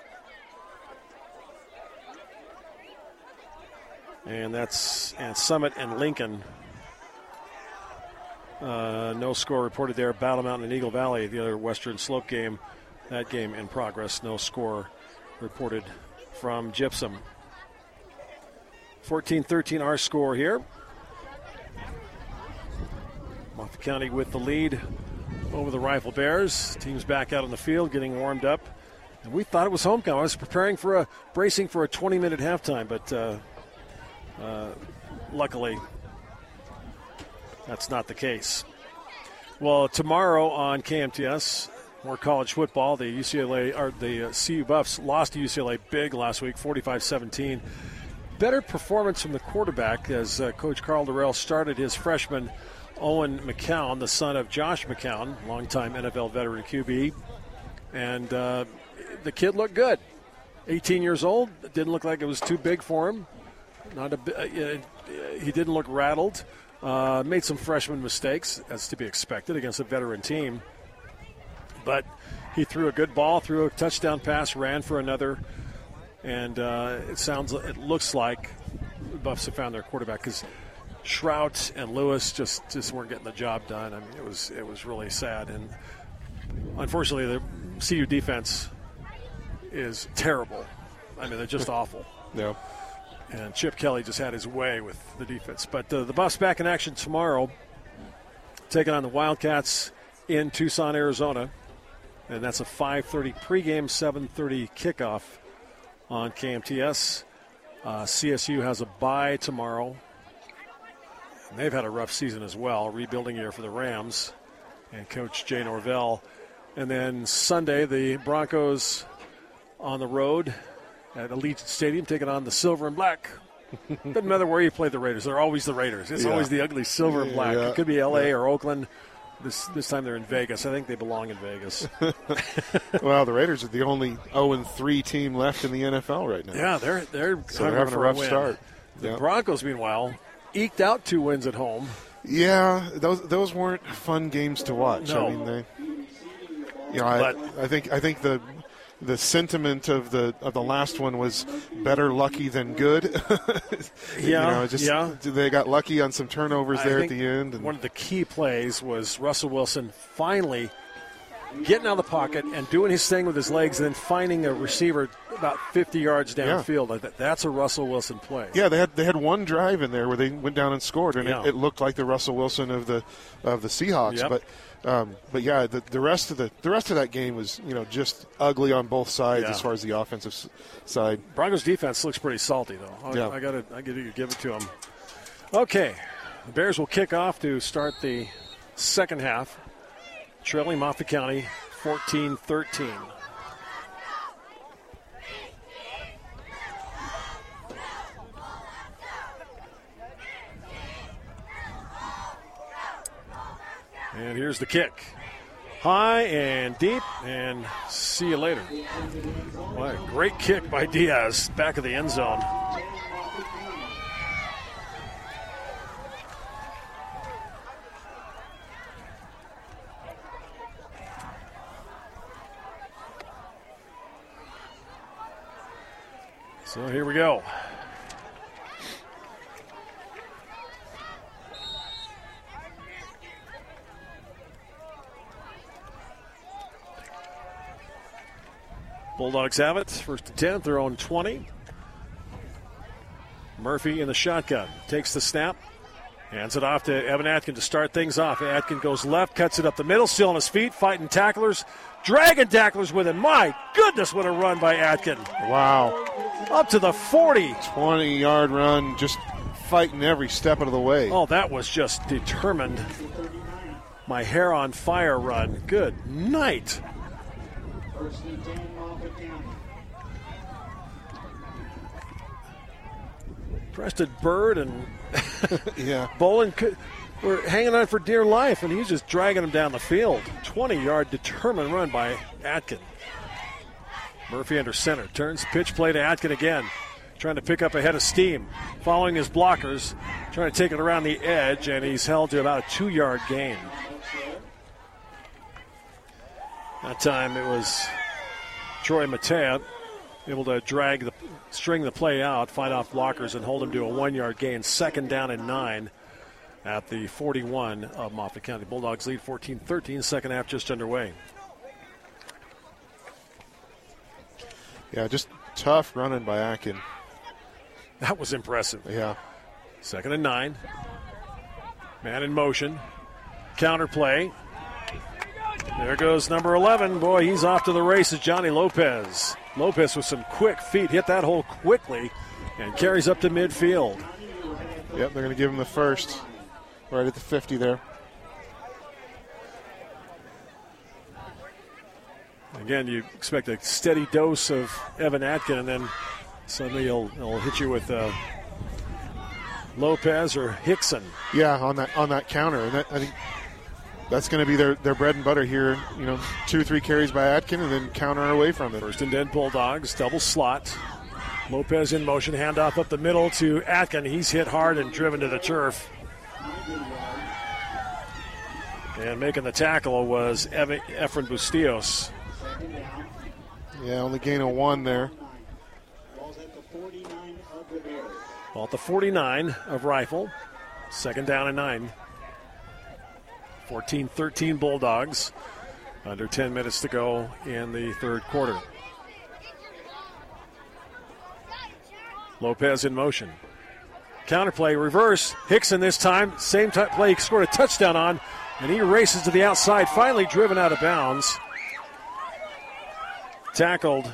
And Summit and Lincoln. No score reported there. Battle Mountain and Eagle Valley, the other Western Slope game. That game in progress. No score reported from Gypsum. 14-13 our score here. Moffat County with the lead over the Rifle Bears. Team's back out on the field getting warmed up. And we thought it was homecoming. I was bracing for a 20-minute halftime, but luckily that's not the case. Well, tomorrow on KMTS, more college football. The CU Buffs lost to UCLA big last week, 45-17. Better performance from the quarterback as Coach Carl Durrell started his freshman Owen McCown, the son of Josh McCown, longtime NFL veteran QB. And the kid looked good. 18 years old. Didn't look like it was too big for him. He didn't look rattled. Made some freshman mistakes, as to be expected, against a veteran team. But he threw a good ball, threw a touchdown pass, ran for another. And it looks like the Buffs have found their quarterback because Shrout and Lewis just weren't getting the job done. I mean, it was really sad. And unfortunately, the CU defense is terrible. I mean, they're just awful. Yeah. And Chip Kelly just had his way with the defense. But the Buffs back in action tomorrow, taking on the Wildcats in Tucson, Arizona. And that's a 5:30 pregame, 7:30 kickoff on KMTS. CSU has a bye tomorrow. And they've had a rough season as well, rebuilding year for the Rams and Coach Jay Norvell. And then Sunday, the Broncos on the road at Allegiant Stadium, taking on the Silver and Black. Doesn't matter where you play the Raiders. They're always the Raiders. It's always the ugly Silver and Black. It could be L.A. or Oakland. This time they're in Vegas. I think they belong in Vegas. Well, the Raiders are the only 0-3 team left in the NFL right now. Yeah, they're having a rough start. The Broncos, meanwhile, eked out 2 wins at home. Yeah, those weren't fun games to watch. No. I mean, I think the sentiment of the last one was better lucky than good. They got lucky on some turnovers there at the end. And one of the key plays was Russell Wilson finally getting out of the pocket and doing his thing with his legs and then finding a receiver about 50 yards downfield. That's a Russell Wilson play. Yeah, they had one drive in there where they went down and scored, and it looked like the Russell Wilson of the Seahawks. Yep. But the rest of that game was just ugly on both sides as far as the offensive side. Broncos defense looks pretty salty though. I got to give it to them. Okay, the Bears will kick off to start the second half, trailing Moffat County 14-13. And here's the kick. High and deep, and see you later. What a great kick by Diaz, back of the end zone. So here we go. Bulldogs have it. First and 10, their own 20. Murphy in the shotgun. Takes the snap. Hands it off to Evan Atkin to start things off. Atkin goes left, cuts it up the middle, still on his feet, fighting tacklers. Dragging tacklers with him. My goodness, what a run by Atkin. Wow. Up to the 40. 20-yard run, just fighting every step of the way. Oh, that was just determined. My hair on fire run. Good night. First and 10, Moffett County. Preston Bird and Yeah. Bolin were hanging on for dear life, and he's just dragging them down the field. 20-yard determined run by Atkin. Murphy under center. Turns pitch play to Atkin again. Trying to pick up a head of steam. Following his blockers. Trying to take it around the edge, and he's held to about a 2-yard gain. That time it was Troy Matea able to string the play out, fight off blockers, and hold him to a 1-yard gain. Second down and 9 at the 41 of Moffett County. Bulldogs lead 14-13. Second half just underway. Yeah, just tough running by Atkin. That was impressive. Yeah. Second and 9. Man in motion. Counter play. There goes number 11. Boy, he's off to the races, Johnny Lopez. Lopez with some quick feet. Hit that hole quickly and carries up to midfield. Yep, they're going to give him the first. Right at the 50 there. Again, you expect a steady dose of Evan Atkin, and then suddenly he'll hit you with Lopez or Hickson. Yeah, on that counter. And I think that's going to be their bread and butter here. 2-3 carries by Atkin and then counter away from it. First and 10 Bulldogs, double slot. Lopez in motion, handoff up the middle to Atkin. He's hit hard and driven to the turf. And making the tackle was Efren Bustillos. Yeah, only gain of 1 there. Ball at the 49 of Rifle. Second down and 9. 14-13 Bulldogs. Under 10 minutes to go in the third quarter. Lopez in motion. Counterplay, reverse. Hickson this time. Same play he scored a touchdown on. And he races to the outside. Finally driven out of bounds. Tackled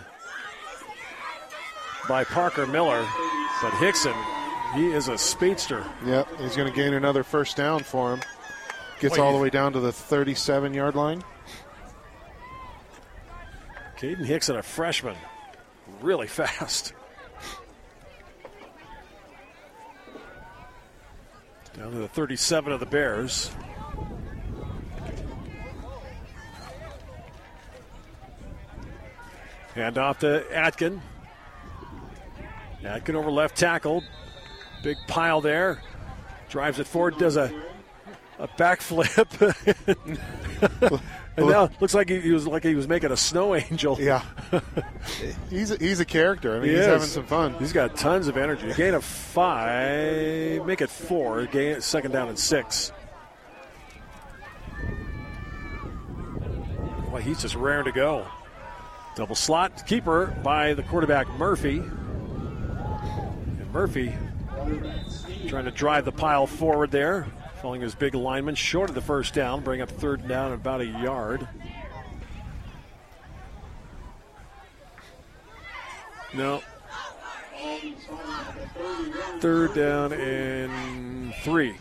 by Parker Miller. But Hickson, he is a speedster. Yep, he's going to gain another first down for him. Gets all the way down to the 37-yard line. Caden Hickson, a freshman. Really fast. Down to the 37 of the Bears. Hand off to Atkin. Atkin over left tackle. Big pile there. Drives it forward, does a backflip. And now looks like he was making a snow angel. Yeah. he's a character. I mean, he's having some fun. He's got tons of energy. Gain of 5, make it 4. Gain second down and 6. Boy, he's just raring to go. Double slot keeper by the quarterback Murphy. And Murphy trying to drive the pile forward there. Following his big lineman, short of the first down, bring up third down about a yard. No. Third down and 3.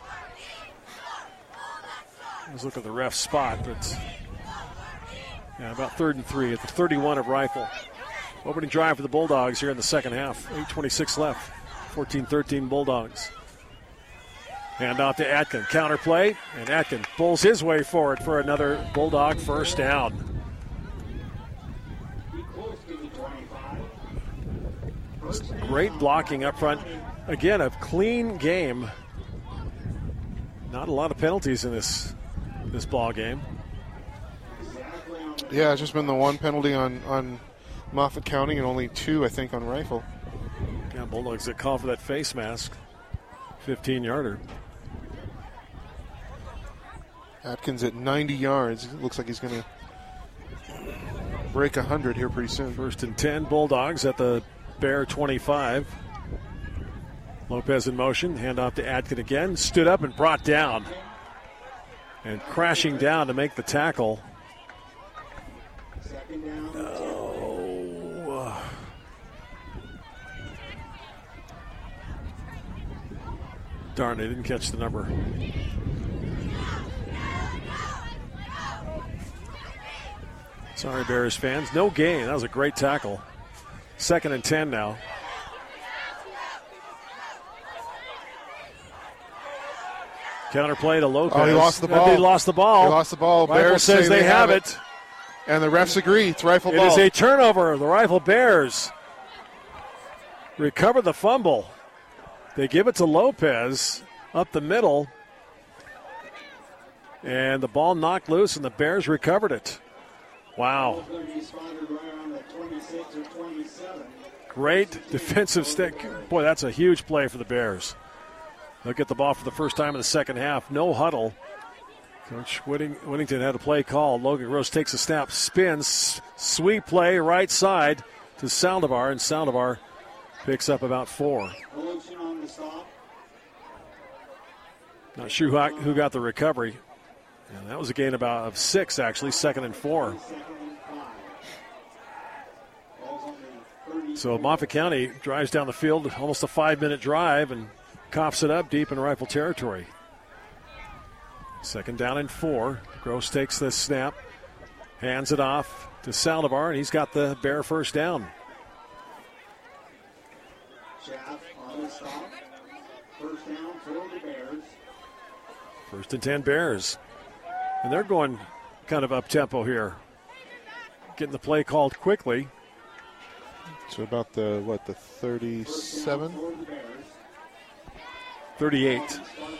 Let's look at the ref spot, but about 3rd and 3 at the 31 of Rifle. Opening drive for the Bulldogs here in the second half. 8:26 left. 14-13 Bulldogs. Hand off to Atkin. Counter play, and Atkin pulls his way forward for another Bulldog first down. Great blocking up front. Again, a clean game. Not a lot of penalties in this ball game. Yeah, it's just been the one penalty on Moffat County and only 2, I think, on Rifle. Yeah, Bulldogs that call for that face mask. 15-yarder. Atkins at 90 yards. It looks like he's going to break 100 here pretty soon. 1st and 10, Bulldogs at the Bear 25. Lopez in motion. Hand off to Atkin again. Stood up and brought down. And crashing down to make the tackle. Darn, they didn't catch the number. Sorry, Bears fans. No gain. That was a great tackle. 2nd and 10 now. Counter play to Lopez. Oh, he lost the ball. He lost the ball. He lost the ball. Rifle Bears says they have it. And the refs agree. It's Rifle ball. It is a turnover. The Rifle Bears recover the fumble. They give it to Lopez up the middle. And the ball knocked loose, and the Bears recovered it. Wow. Great defensive stick. Boy, that's a huge play for the Bears. They'll get the ball for the first time in the second half. No huddle. Coach Whittington had a play called. Logan Gross takes a snap, spins, sweep play right side to Saldivar, and Saldivar picks up about 4. Not sure who got the recovery. And that was a gain of 6, actually, 2nd and 4. So Moffat County drives down the field, almost a 5-minute drive, and coughs it up deep in Rifle territory. 2nd down and 4. Gross takes the snap, hands it off to Saldivar, and he's got the Bear first down. Schaff on the stop. First down for the Bears. 1st and 10 Bears. And they're going kind of up-tempo here. Getting the play called quickly. So about the 37? 38.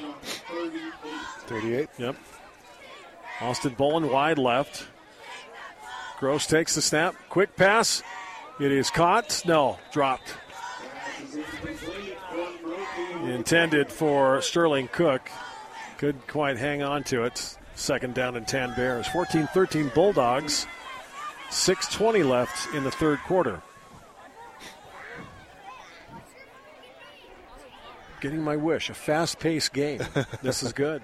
38? Yep. Austin Bolin wide left. Gross takes the snap. Quick pass. It is caught. No, dropped. Intended for Sterling Cook. Couldn't quite hang on to it. 2nd down and 10 Bears. 14-13 Bulldogs. 6:20 left in the third quarter. Getting my wish, a fast-paced game. This is good.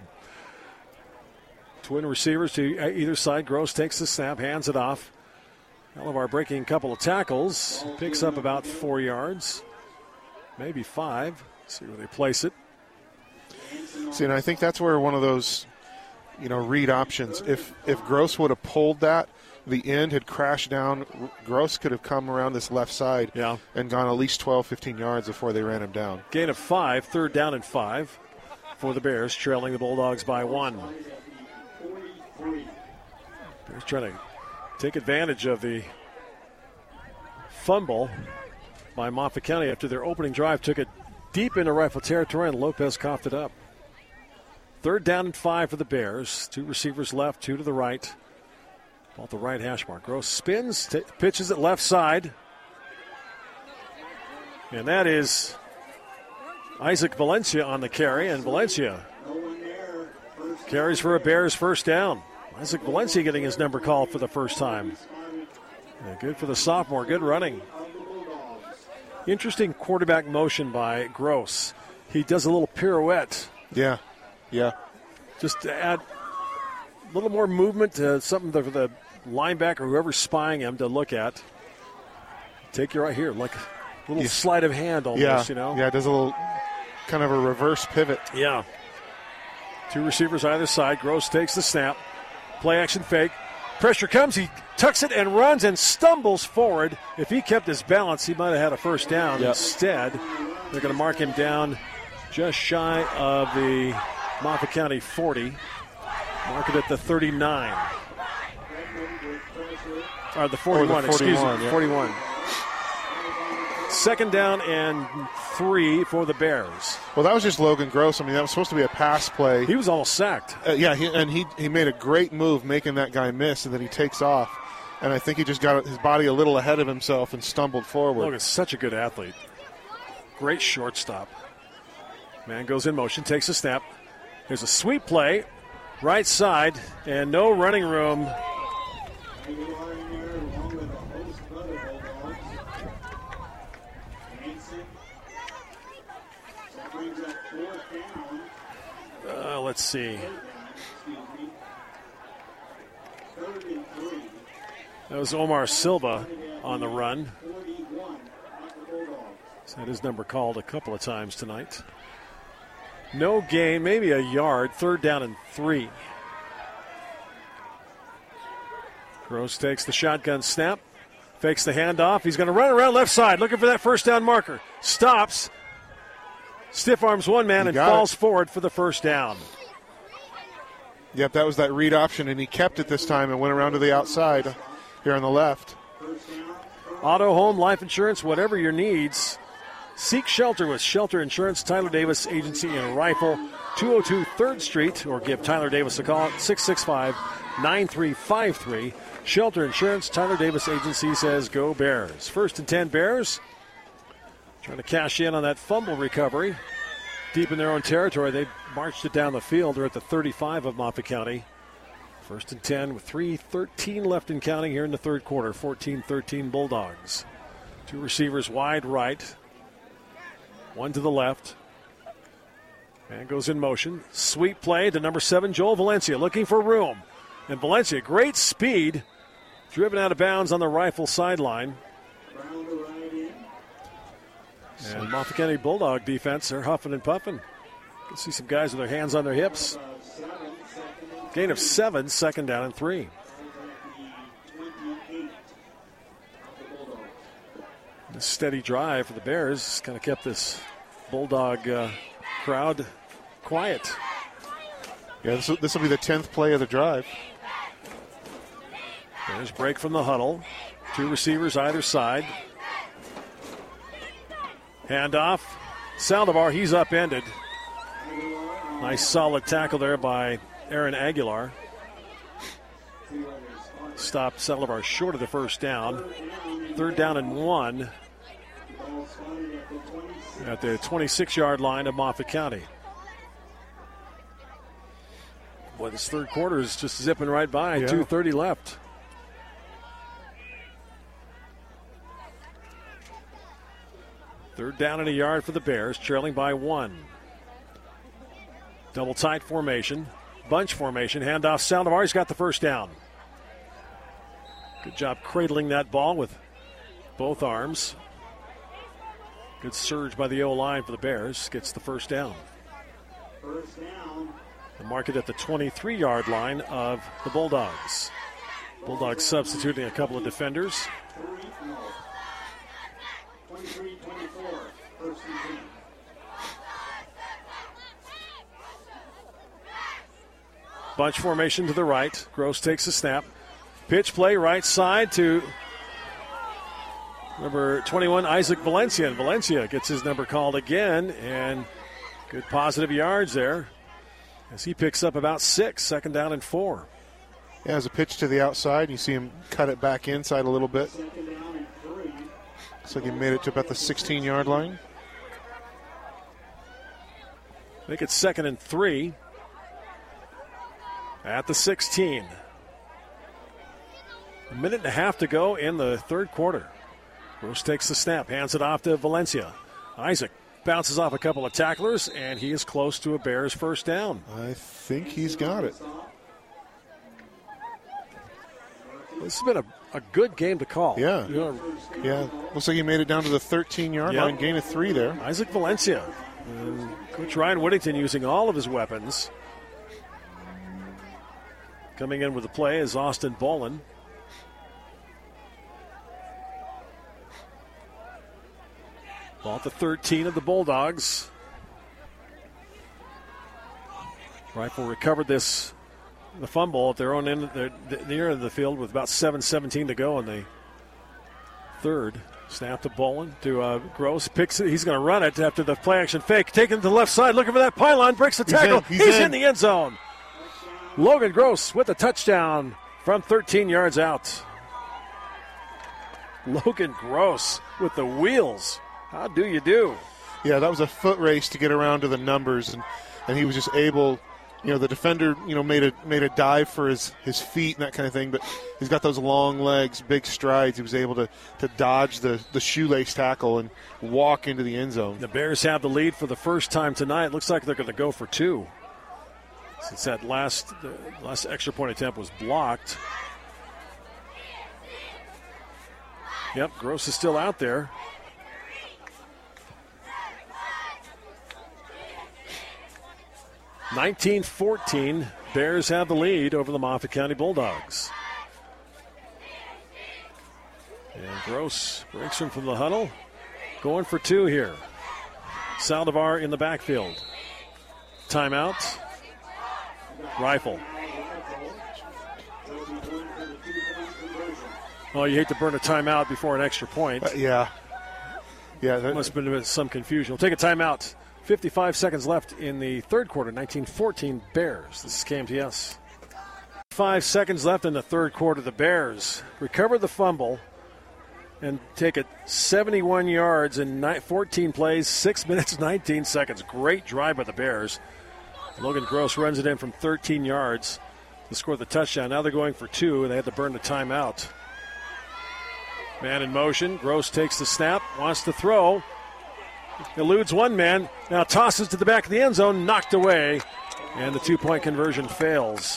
Twin receivers to either side. Gross takes the snap, hands it off. Saldivar breaking a couple of tackles. Picks up about 4 yards. Maybe 5. See where they place it. See, and I think that's where one of those, read options. If Gross would have pulled that, the end had crashed down. Gross could have come around this left side and gone at least 12, 15 yards before they ran him down. Gain of 5, 3rd down and 5 for the Bears, trailing the Bulldogs by 1. Bears trying to take advantage of the fumble by Moffat County after their opening drive. Took it deep into Rifle territory, and Lopez coughed it up. 3rd down and 5 for the Bears. 2 receivers left, 2 to the right. Ball at the right hash mark. Gross spins, pitches it left side. And that is Isaac Valencia on the carry, and Valencia carries for a Bears first down. Isaac Valencia getting his number called for the first time. Yeah, good for the sophomore. Good running. Interesting quarterback motion by Gross. He does a little pirouette. Yeah. Just to add a little more movement to something for the linebacker, whoever's spying him, to look at. Take you right here, like a little sleight of hand almost, Yeah, it does a little kind of a reverse pivot. Yeah. 2 receivers either side. Gross takes the snap. Play action fake. Pressure comes. He tucks it and runs and stumbles forward. If he kept his balance, he might have had a first down. Instead, they're going to mark him down just shy of the Moffat County 40. Mark it at the 39. Or the 41, excuse me, yeah. 41. Second down and 3 for the Bears. Well, that was just Logan Gross. I mean, that was supposed to be a pass play. He was almost sacked. He made a great move making that guy miss, and then he takes off. And I think he just got his body a little ahead of himself and stumbled forward. Logan's such a good athlete. Great shortstop. Man goes in motion, takes a snap. There's a sweep play, right side, and no running room. Let's see. That was Omar Silva on the run. He's had his number called a couple of times tonight. No gain, maybe a yard. Third down and 3. Gross takes the shotgun snap, fakes the handoff. He's going to run around left side, looking for that first down marker. Stops, stiff arms one man, and falls forward for the first down. Yep, that was that read option, and he kept it this time and went around to the outside here on the left. Auto, home, life insurance, whatever your needs. Seek shelter with Shelter Insurance, Tyler Davis Agency in Rifle, 202 3rd Street, or give Tyler Davis a call at 665-9353. Shelter Insurance, Tyler Davis Agency says go Bears. 1st and 10 Bears. Trying to cash in on that fumble recovery. Deep in their own territory, they marched it down the field. They're at the 35 of Moffat County. 1st and 10 with 3:13 left in counting here in the third quarter. 14-13 Bulldogs. 2 receivers wide right. 1 to the left. Man goes in motion. Sweep play to number 7, Joel Valencia, looking for room. And Valencia, great speed, driven out of bounds on the Rifle sideline. And Moffat County Bulldog defense, they're huffing and puffing. You can see some guys with their hands on their hips. Gain of 7, 2nd down and 3. The steady drive for the Bears kind of kept this Bulldog crowd quiet. Yeah, this will be the 10th play of the drive. Bears break from the huddle. 2 receivers either side. Handoff. Saldivar, he's upended. Nice solid tackle there by Aaron Aguilar. Stopped Saldivar short of the first down. 3rd down and 1 at the 26-yard line of Moffat County. Boy, this third quarter is just zipping right by. 2:30 left. Third down and a yard for the Bears, trailing by 1. Double tight formation, bunch formation, handoff. Saldivar, he's got the first down. Good job cradling that ball with both arms. Good surge by the O-line for the Bears. Gets the first down. First down. And mark it at the 23-yard line of the Bulldogs. Bulldogs substituting a couple of defenders. 23-24. First and 10. Bunch formation to the right. Gross takes a snap. Pitch play right side to number 21, Isaac Valencia. And Valencia gets his number called again, and good positive yards there as he picks up about 6, 2nd down and 4. Yeah, as a pitch to the outside, you see him cut it back inside a little bit. Second down and 3. Looks like he made it to about the 16-yard line. I think it's 2nd and 3 at the 16. A minute and a half to go in the third quarter. Gross takes the snap, hands it off to Valencia. Isaac bounces off a couple of tacklers, and he is close to a Bears first down. I think he's got it. This has been a good game to call. Yeah. You know, Yeah, looks like he made it down to the 13-yard line, gain of 3 there. Isaac Valencia. And Coach Ryan Whittington using all of his weapons. Coming in with the play is Austin Bolin. Ball at the 13 of the Bulldogs. Rifle recovered the fumble at their own end, the near end of the field with about 7:17 to go in the third. Snap to Bolin to Gross. Picks it. He's going to run it after the play action fake. Taking it to the left side, looking for that pylon. Breaks the tackle. He's in the end zone. Logan Gross with a touchdown from 13 yards out. Logan Gross with the wheels. How do you do? Yeah, that was a foot race to get around to the numbers, and he was just able. The defender, made a dive for his feet and that kind of thing, but he's got those long legs, big strides. He was able to dodge the shoelace tackle and walk into the end zone. The Bears have the lead for the first time tonight. Looks like they're going to go for two, since that last extra point attempt was blocked. Yep, Gross is still out there. (19-14), Bears have the lead over the Moffat County Bulldogs. And Gross breaks him from the huddle. Going for two here. Saldivar in the backfield. Timeout. Rifle. Oh, you hate to burn a timeout before an extra point. Yeah. That must have been some confusion. We'll take a timeout. 55 seconds left in the third quarter. 19-14 Bears. This is KMTS. 5 seconds left in the third quarter. The Bears recover the fumble and take it 71 yards in 14 plays, 6 minutes, 19 seconds. Great drive by the Bears. Logan Gross runs it in from 13 yards to score the touchdown. Now they're going for two, and they had to burn the timeout. Man in motion. Gross takes the snap, wants to throw. Eludes one man, now tosses to the back of the end zone, knocked away, and the 2-point conversion fails.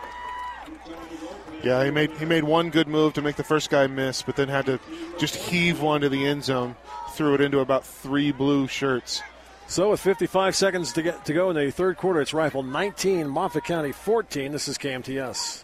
Yeah, he made one good move to make the first guy miss, but then had to just heave one to the end zone, threw it into about 3 blue shirts. So with 55 seconds to go in the third quarter, it's Rifle 19, Moffat County 14. This is KMTS.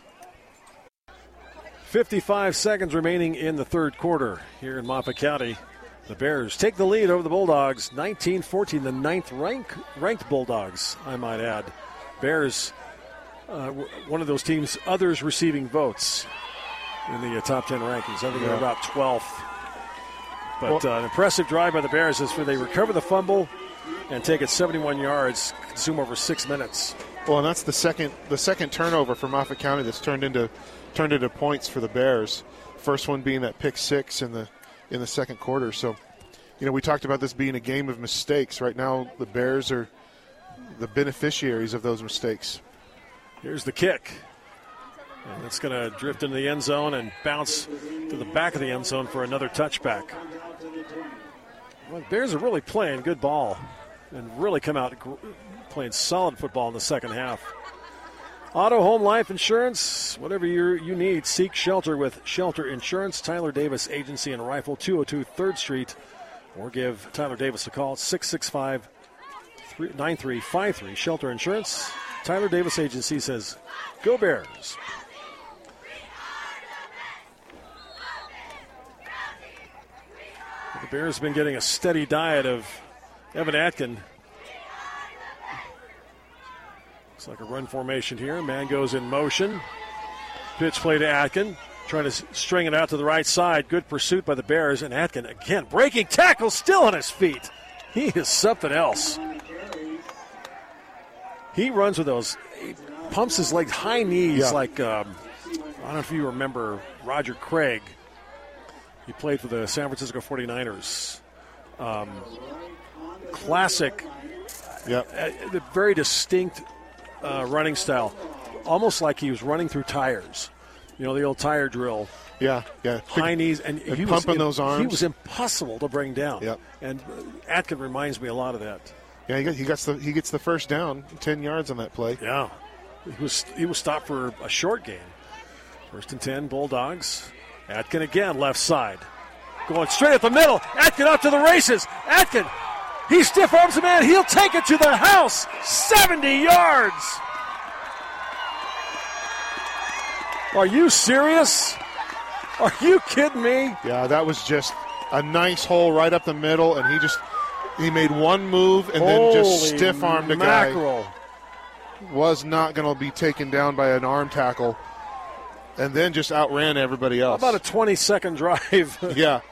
55 seconds remaining in the third quarter here in Moffat County. The Bears take the lead over the Bulldogs, 19-14, the ninth ranked Bulldogs, I might add. Bears, one of those teams, others receiving votes in the top 10 rankings. I think they're about 12th. But an impressive drive by the Bears as they recover the fumble and take it 71 yards, consume over 6 minutes. Well, and that's the second turnover for Moffat County that's turned into points for the Bears. First one being that pick six in the second quarter. So, we talked about this being a game of mistakes. Right now, the Bears are the beneficiaries of those mistakes. Here's the kick. And it's going to drift into the end zone and bounce to the back of the end zone for another touchback. Well, the Bears are really playing good ball and really come out playing solid football in the second half. Auto, home, life insurance, whatever you need, seek shelter with Shelter Insurance. Tyler Davis Agency in Rifle, 202 3rd Street. Or give Tyler Davis a call, 665-9353. Shelter Insurance. Tyler Davis Agency says, go Bears. The Bears have been getting a steady diet of Evan Atkin. Looks like a run formation here. Man goes in motion. Pitch play to Atkin. Trying to string it out to the right side. Good pursuit by the Bears. And Atkin again breaking tackle, still on his feet. He is something else. He runs with those. He pumps his legs, high knees, like, I don't know if you remember Roger Craig. He played for the San Francisco 49ers. Classic. Very distinct running style, almost like he was running through tires. The old tire drill. Yeah. High knees, and he was pumping those arms. He was impossible to bring down. Yep. And Atkin reminds me a lot of that. Yeah, he gets the first down, 10 yards on that play. Yeah, he was stopped for a short gain. 1st and 10, Bulldogs. Atkin again, left side, going straight up the middle. Atkin out to the races. Atkin. He stiff arms the man. He'll take it to the house. 70 yards. Are you serious? Are you kidding me? Yeah, that was just a nice hole right up the middle, and he made one move and then just stiff-armed a guy. was not going to be taken down by an arm tackle, and then just outran everybody else. About a 20-second drive. Yeah.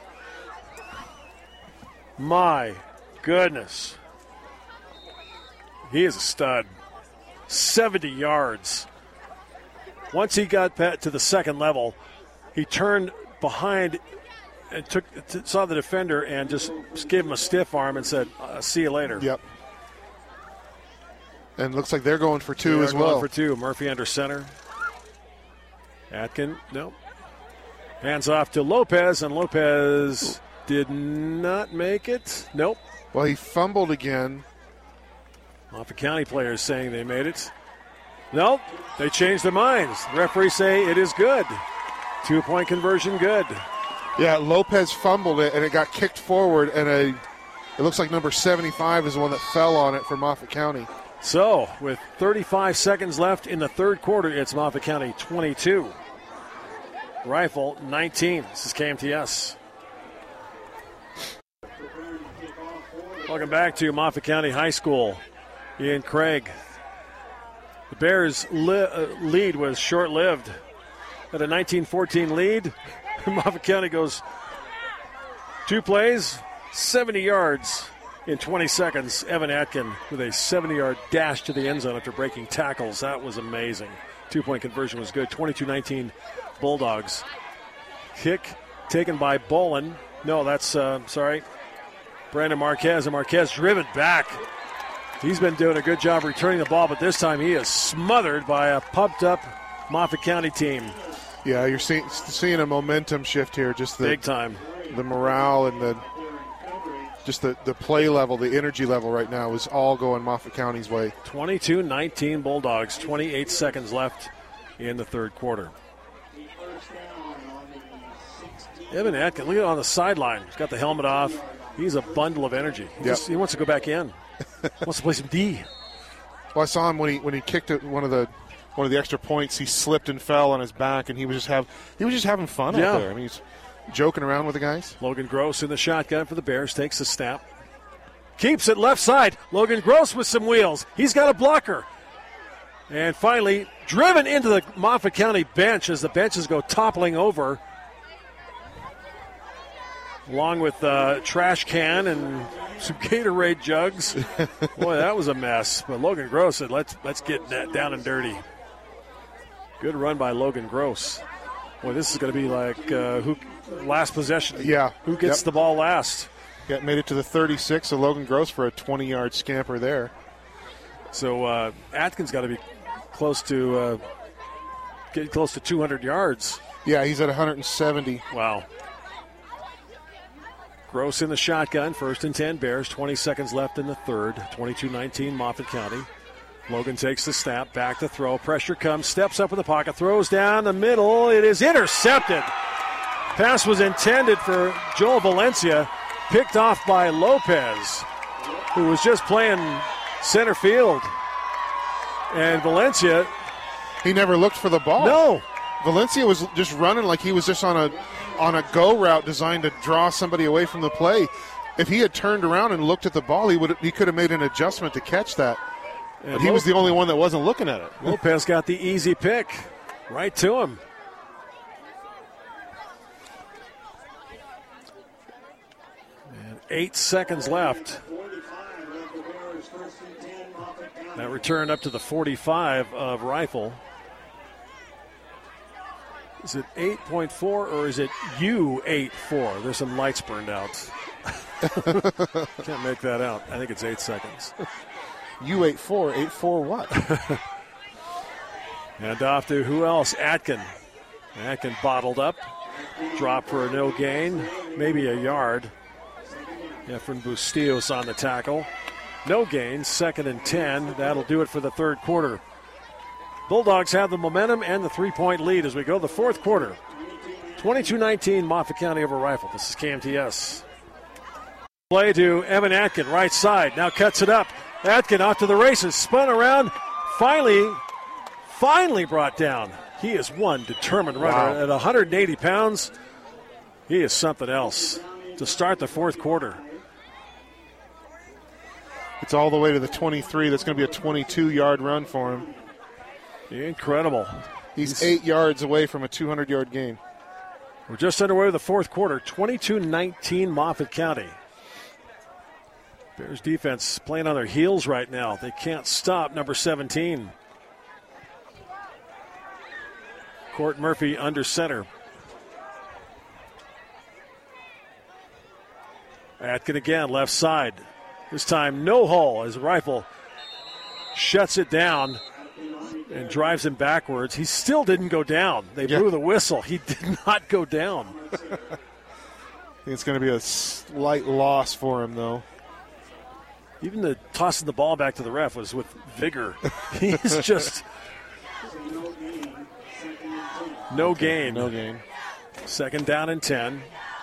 My goodness. He is a stud. 70 yards. Once he got to the second level, he turned behind and saw the defender and just gave him a stiff arm and said, see you later. Yep. And looks like they're going for two as well. Going for two. Murphy under center. Atkin, nope. Hands off to Lopez, and Lopez did not make it. Nope. Well, he fumbled again. Moffat County players saying they made it. Nope. They changed their minds. The referees say it is good. 2-point conversion good. Yeah, Lopez fumbled it, and it got kicked forward, and it looks like number 75 is the one that fell on it for Moffat County. So, with 35 seconds left in the third quarter, it's Moffat County 22. Rifle 19. This is KMTS. Welcome back to Moffat County High School in Craig. The Bears' lead was short-lived. At a 19-14 lead, Moffat County goes 2 plays, 70 yards in 20 seconds. Evan Atkin with a 70-yard dash to the end zone after breaking tackles. That was amazing. 2-point conversion was good. 22-19 Bulldogs. Kick taken by Bolin. No, that's, Brandon Marquez. And Marquez driven back. He's been doing a good job returning the ball, but this time he is smothered by a pumped-up Moffat County team. Yeah, you're seeing a momentum shift here. Just big time. The morale and the play level, the energy level right now is all going Moffat County's way. 22-19 Bulldogs, 28 seconds left in the third quarter. Evan Atkin, look at it on the sideline. He's got the helmet off. He's a bundle of energy. He wants to go back in. Wants to play some D. Well, I saw him when he kicked it one of the extra points. He slipped and fell on his back, and he was just having fun out there. I mean, he's joking around with the guys. Logan Gross in the shotgun for the Bears, takes the snap. Keeps it left side. Logan Gross with some wheels. He's got a blocker. And finally, driven into the Moffat County bench as the benches go toppling over. Along with trash can and some Gatorade jugs. Boy, that was a mess. But Logan Gross said, let's get that down and dirty. Good run by Logan Gross. Boy, this is going to be like who last possession. Yeah. Who gets the ball last? Yeah, made it to the 36, so Logan Gross for a 20-yard scamper there. So Atkins got to be getting close to 200 yards. Yeah, he's at 170. Wow. Gross in the shotgun, 1st and 10 Bears, 20 seconds left in the third, 22-19 Moffat County. Logan takes the snap, back to throw, pressure comes, steps up in the pocket, throws down the middle, it is intercepted. Pass was intended for Joel Valencia, picked off by Lopez, who was just playing center field. And Valencia... He never looked for the ball. No. Valencia was just running like he was just on a go route designed to draw somebody away from the play. If he had turned around and looked at the ball, he could have made an adjustment to catch that. And but he was the only one that wasn't looking at it. Lopez got the easy pick right to him. And 8 seconds left. That return up to the 45 of Rifle. Is it 8.4 or is it U84? There's some lights burned out. Can't make that out. I think it's 8 seconds. U84, 84 what? And off to who else? Atkin. Atkin bottled up. Drop for a no gain. Maybe a yard. Efren Bustillos on the tackle. No gain. 2nd and 10. That'll do it for the third quarter. Bulldogs have the momentum and the 3-point lead as we go to the fourth quarter. 22-19 Moffat County over Rifle. This is KMTS. Play to Evan Atkin, right side. Now cuts it up. Atkin off to the races. Spun around. Finally brought down. He is one determined runner. Wow. At 180 pounds, he is something else to start the fourth quarter. It's all the way to the 23. That's going to be a 22-yard run for him. Incredible. He's 8 yards away from a 200-yard gain. We're just underway with the fourth quarter. 22-19 Moffat County. Bears defense playing on their heels right now. They can't stop number 17. Court Murphy under center. Atkin again, left side. This time no hole as Rifle shuts it down and drives him backwards. He still didn't go down. They blew the whistle. He did not go down. I think it's going to be a slight loss for him, though. Even the tossing the ball back to the ref was with vigor. He's just no gain. No gain. Second down and 10.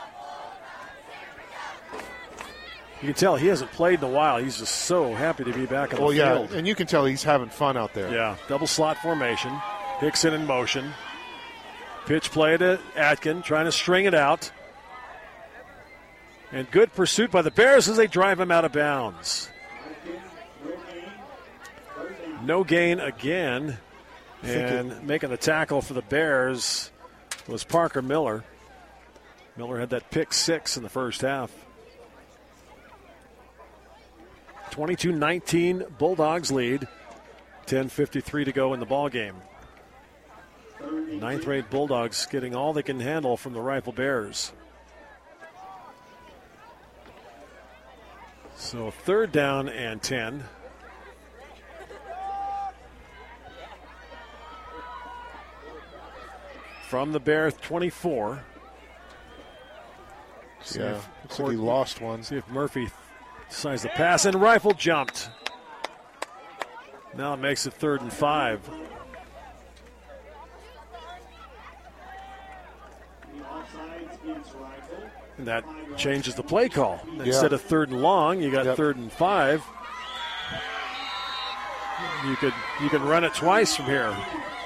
You can tell he hasn't played in a while. He's just so happy to be back on the field. And you can tell he's having fun out there. Yeah, double slot formation. Hickson in motion. Pitch play to Atkin, trying to string it out. And good pursuit by the Bears as they drive him out of bounds. No gain again. And making the tackle for the Bears was Parker Miller. Miller had that pick 6 in the first half. 22-19 Bulldogs lead. 10:53 to go in the ball game. Ninth-rate Bulldogs getting all they can handle from the Rifle Bears. So third down and 10. From the Bears 24. Looks like he lost one. See if Murphy decides to pass, and Rifle jumped. Now it makes it 3rd and 5. And that changes the play call. Instead of 3rd and long, you got 3rd and 5. You could run it twice from here.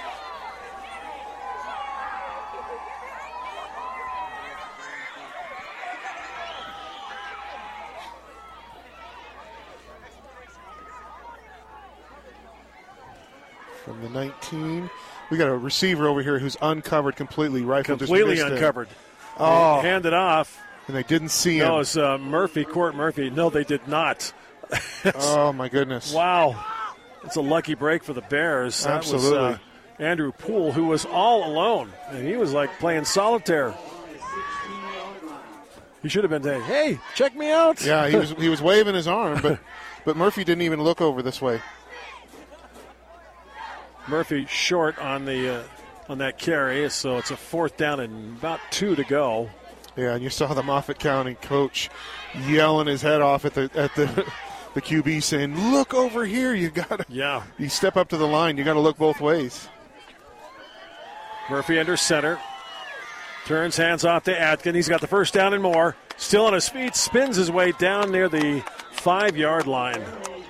From the 19. We got a receiver over here who's uncovered completely. Rifle completely just uncovered. Oh. Hand it off. And they didn't see him. No, it was Murphy, Court Murphy. No, they did not. Oh, my goodness. Wow. It's a lucky break for the Bears. Absolutely. That was Andrew Poole, who was all alone. And he was like playing solitaire. He should have been saying, hey, check me out. Yeah, he was waving his arm, but Murphy didn't even look over this way. Murphy short on that carry, so it's a 4th down and about 2 to go. Yeah, and you saw the Moffat County coach yelling his head off at the QB, saying, "Look over here! You step up to the line. You got to look both ways." Murphy under center, turns hands off to Atkin. He's got the first down and more. Still on his feet, spins his way down near the 5-yard line.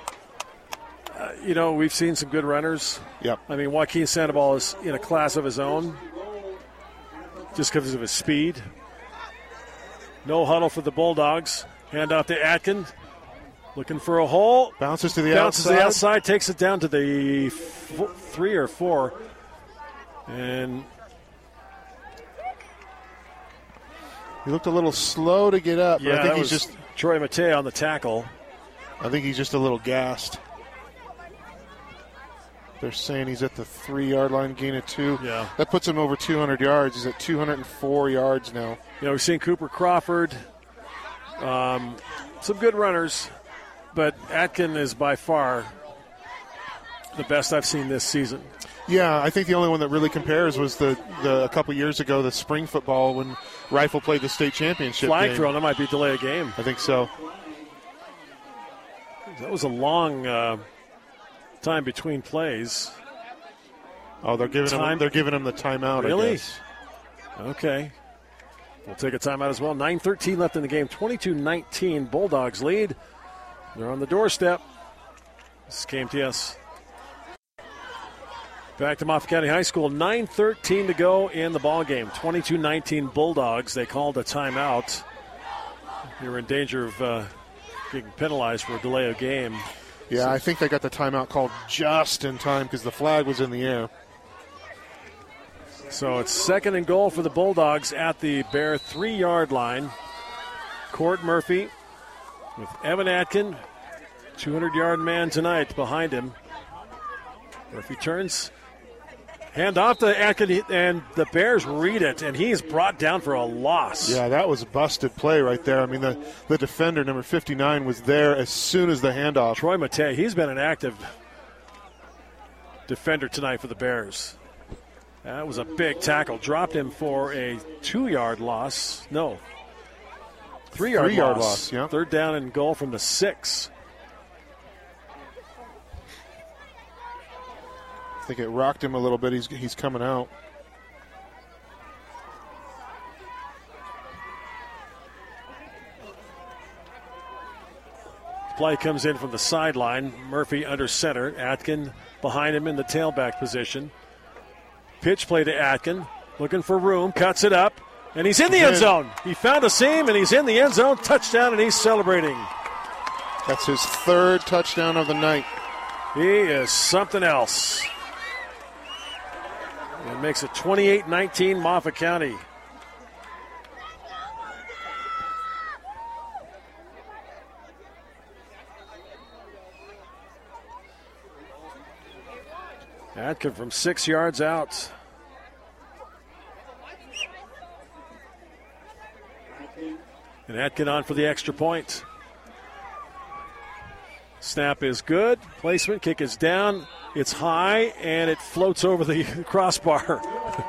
We've seen some good runners. Yep. I mean, Joaquin Sandoval is in a class of his own just because of his speed. No huddle for the Bulldogs. Hand off to Atkin. Looking for a hole. Bounces to the outside. Takes it down to the 3 or 4. And he looked a little slow to get up. Yeah, I think he's just Troy Matei on the tackle. I think he's just a little gassed. They're saying he's at the 3-yard line, gain of 2. Yeah. That puts him over 200 yards. He's at 204 yards now. We've seen Cooper Crawford, some good runners, but Atkin is by far the best I've seen this season. Yeah, I think the only one that really compares was a couple years ago, the spring football when Rifle played the state championship Flag game. throw, that might be delay of game. I think so. That was a long time between plays. Oh, they're giving him the timeout. Really? I guess. Okay. We'll take a timeout as well. 9:13 left in the game. 22-19 Bulldogs lead. They're on the doorstep. This is KMTS. Back to Moffat County High School. 9:13 to go in the ball game. 22-19 Bulldogs. They called a timeout. They were in danger of getting penalized for a delay of game. Yeah, I think they got the timeout called just in time because the flag was in the air. So it's 2nd and goal for the Bulldogs at the Bear 3-yard line. Court Murphy with Evan Atkin, 200-yard man tonight behind him. Murphy turns, hand off to Atkin, and the Bears read it, and he's brought down for a loss. Yeah, that was a busted play right there. I mean, the defender, number 59, was there as soon as the handoff. Troy Matei, he's been an active defender tonight for the Bears. That was a big tackle. Dropped him for a 2-yard loss. No, 3-yard loss. Yeah. 3rd down and goal from the 6. I think it rocked him a little bit. He's coming out. Play comes in from the sideline. Murphy under center. Atkin behind him in the tailback position. Pitch play to Atkin. Looking for room. Cuts it up. And he's in the end zone. He found a seam, and he's in the end zone. Touchdown, and he's celebrating. That's his 3rd touchdown of the night. He is something else. It makes it 28-19 Moffat County. Atkin from 6 yards out. And Atkin on for the extra point. Snap is good. Placement, kick is down. It's high, and it floats over the crossbar.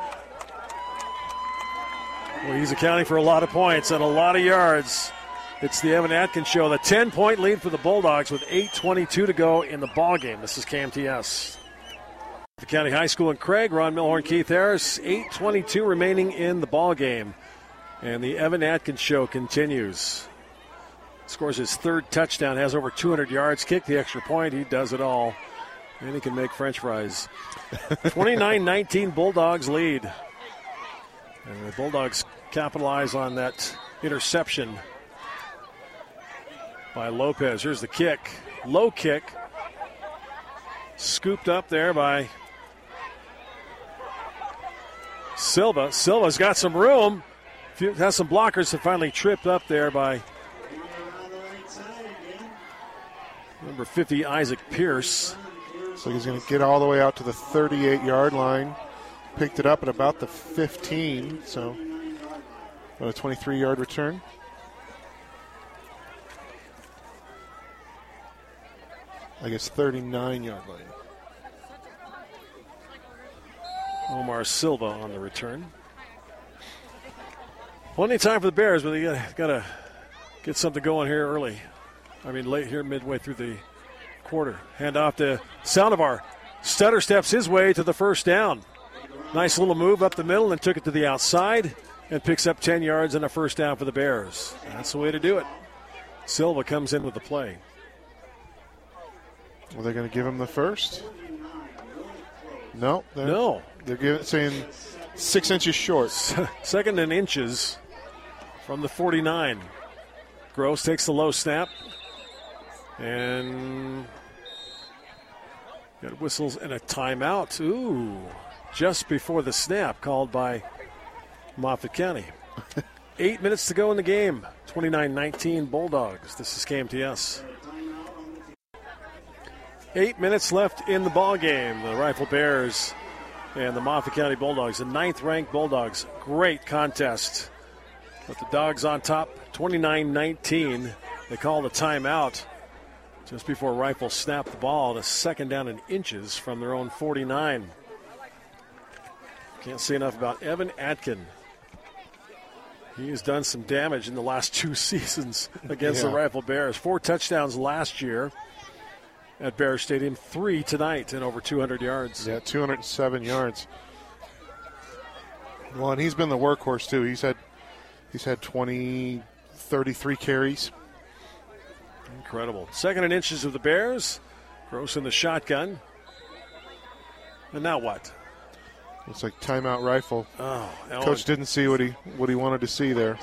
Well, he's accounting for a lot of points and a lot of yards. It's the Evan Atkin Show. The 10-point lead for the Bulldogs with 8:22 to go in the ballgame. This is KMTS. The County High School in Craig. Ron Milhorn, Keith Harris. 8:22 remaining in the ballgame. And the Evan Atkin Show continues. Scores his 3rd touchdown, has over 200 yards, kicked the extra point. He does it all. And he can make French fries. 29-19 Bulldogs lead. And the Bulldogs capitalize on that interception by Lopez. Here's the kick. Low kick. Scooped up there by Silva. Silva's got some room. Has some blockers that finally tripped up there by number 50, Isaac Pierce. So he's going to get all the way out to the 38-yard line. Picked it up at about the 15, so about a 23-yard return. I guess 39-yard line. Omar Silva on the return. Plenty of time for the Bears, but they got to get something going here early. I mean, late here, midway through the quarter. Hand off to Saldivar. Stutter steps his way to the 1st down. Nice little move up the middle and took it to the outside and picks up 10 yards and a 1st down for the Bears. That's the way to do it. Silva comes in with the play. Well, they're going to give him the 1st? No. They're saying 6 inches short. 2nd and inches from the 49. Gross takes the low snap. And got whistles and a timeout. Ooh, just before the snap called by Moffat County. 8 minutes to go in the game. 29-19 Bulldogs. This is KMTS. 8 minutes left in the ball game. The Rifle Bears and the Moffat County Bulldogs, the 9th-ranked Bulldogs. Great contest. But the Dogs on top, 29-19. They call the timeout just before Rifle snapped the ball. The 2nd down in inches from their own 49. Can't say enough about Evan Atkin. He has done some damage in the last 2 seasons against the Rifle Bears. 4 touchdowns last year at Bear Stadium, 3 tonight, and over 200 yards. Yeah, 207 yards. Well, and he's been the workhorse too. He's had 33 carries. Incredible. 2nd and inches of the Bears. Gross in the shotgun. And now what? Looks like timeout Rifle. Oh, Ellen. Coach didn't see what he wanted to see there.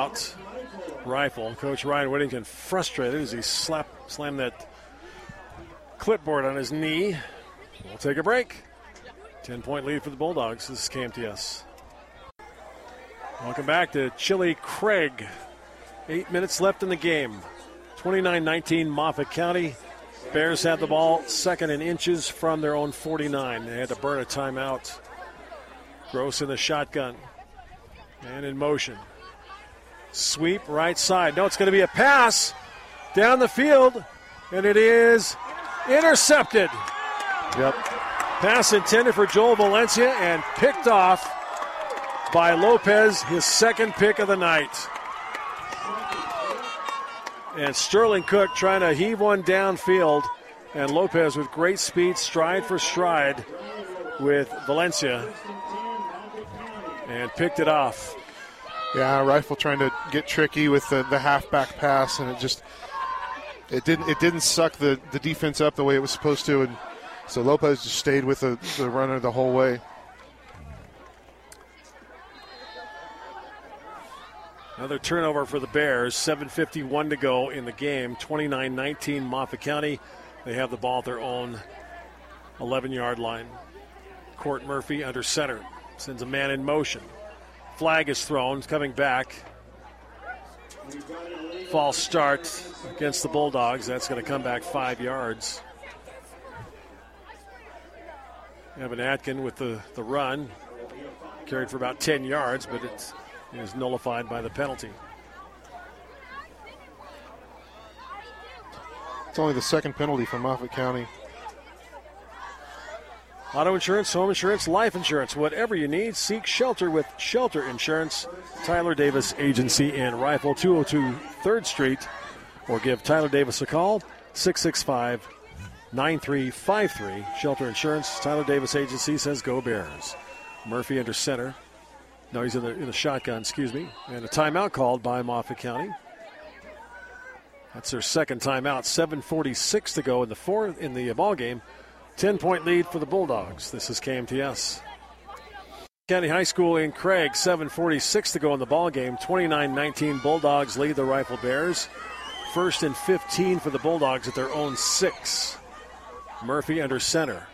Timeout Rifle. Coach Ryan Whittington frustrated as he slammed that clipboard on his knee. We'll take a break. 10-point lead for the Bulldogs. This is KMTS. Welcome back to Chile Craig. 8 minutes left in the game. 29-19 Moffat County. Bears had the ball second in inches from their own 49. They had to burn a timeout. Gross in the shotgun. And in motion. Sweep right side. No, it's going to be a pass down the field. And it is intercepted. Yep. Pass intended for Joel Valencia and picked off by Lopez, his second pick of the night. And Sterling Cook trying to heave one downfield. And Lopez with great speed, stride for stride with Valencia. And picked it off. Yeah, Rifle trying to get tricky with the halfback pass, and it didn't suck the defense up the way it was supposed to, and so Lopez just stayed with the runner the whole way. Another turnover for the Bears. 7:51 to go in the game. 29-19 Moffat County. They have the ball at their own 11-yard line. Court Murphy under center. Sends a man in motion. Flag is thrown. Coming back. False start against the Bulldogs. That's going to come back 5 yards. Evan Atkin with the run. Carried for about 10 yards, but it is nullified by the penalty. It's only the second penalty for Moffat County. Auto insurance, home insurance, life insurance, whatever you need, seek shelter with Shelter Insurance. Tyler Davis Agency in Rifle, 202 3rd Street. Or give Tyler Davis a call, 665-9353. Shelter Insurance, Tyler Davis Agency says go Bears. Murphy under center. No, he's in the shotgun, excuse me. And a timeout called by Moffat County. That's their second timeout. 7:46 to go in the ball game. 10-point lead for the Bulldogs. This is KMTS. County High School in Craig, 7:46 to go in the ball game. 29-19 Bulldogs lead the Rifle Bears. First and 15 for the Bulldogs at their own 6. Murphy under center.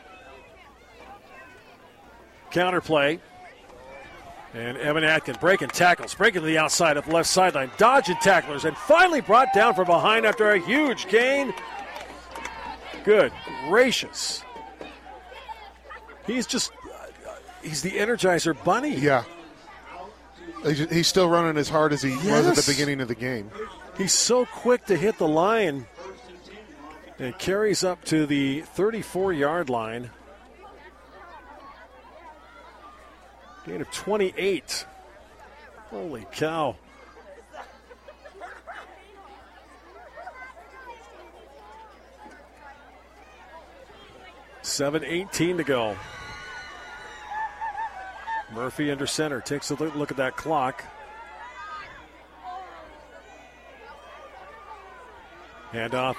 Counterplay. And Evan Atkin breaking tackles, breaking to the outside of the left sideline, dodging tacklers, and finally brought down from behind after a huge gain. Good gracious. He's the Energizer Bunny. Yeah. He's still running as hard as he was at the beginning of the game. He's so quick to hit the line and carries up to the 34-yard line. Gain of 28. Holy cow. $7:18 to go. Murphy under center. Takes a look at that clock. Handoff.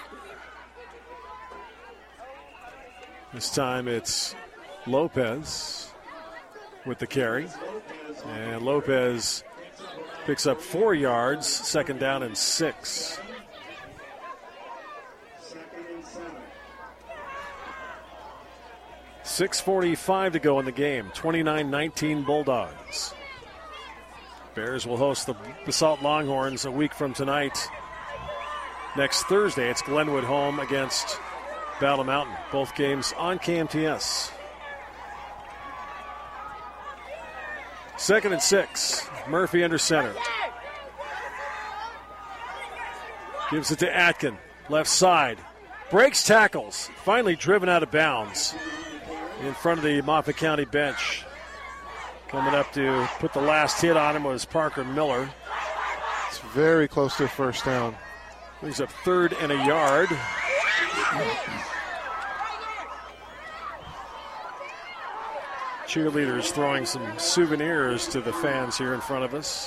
This time it's Lopez with the carry. And Lopez picks up 4 yards. Second down and 6. $6:45 to go in the game. 29-19 Bulldogs. Bears will host the Basalt Longhorns a week from tonight. Next Thursday, it's Glenwood home against Battle Mountain. Both games on KMTS. Second and 6. Murphy under center. Gives it to Atkin. Left side. Breaks tackles. Finally driven out of bounds. In front of the Moffat County bench. Coming up to put the last hit on him was Parker Miller. It's very close to a first down. Brings up 3rd and a yard. Cheerleaders throwing some souvenirs to the fans here in front of us.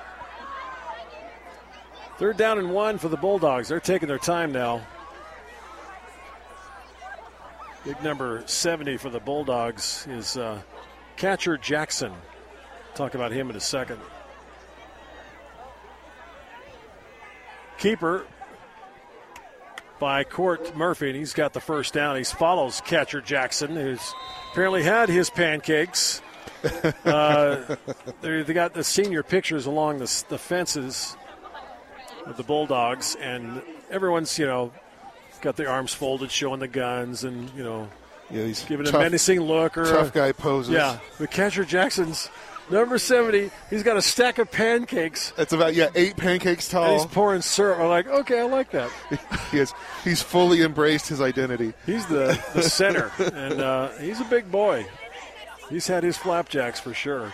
3rd down and 1 for the Bulldogs. They're taking their time now. Big number 70 for the Bulldogs is Catcher Jackson. Talk about him in a second. Keeper by Court Murphy, and he's got the first down. He follows catcher Jackson, who's apparently had his pancakes. They got the senior pictures along the fences of the Bulldogs, and everyone's, got their arms folded, showing the guns, and, he's giving a menacing look. Or tough guy poses. Yeah, the catcher Jackson's number 70. He's got a stack of pancakes. It's about 8 pancakes tall. And he's pouring syrup. I'm like, okay, I like that. He's fully embraced his identity. He's the center, and he's a big boy. He's had his flapjacks for sure.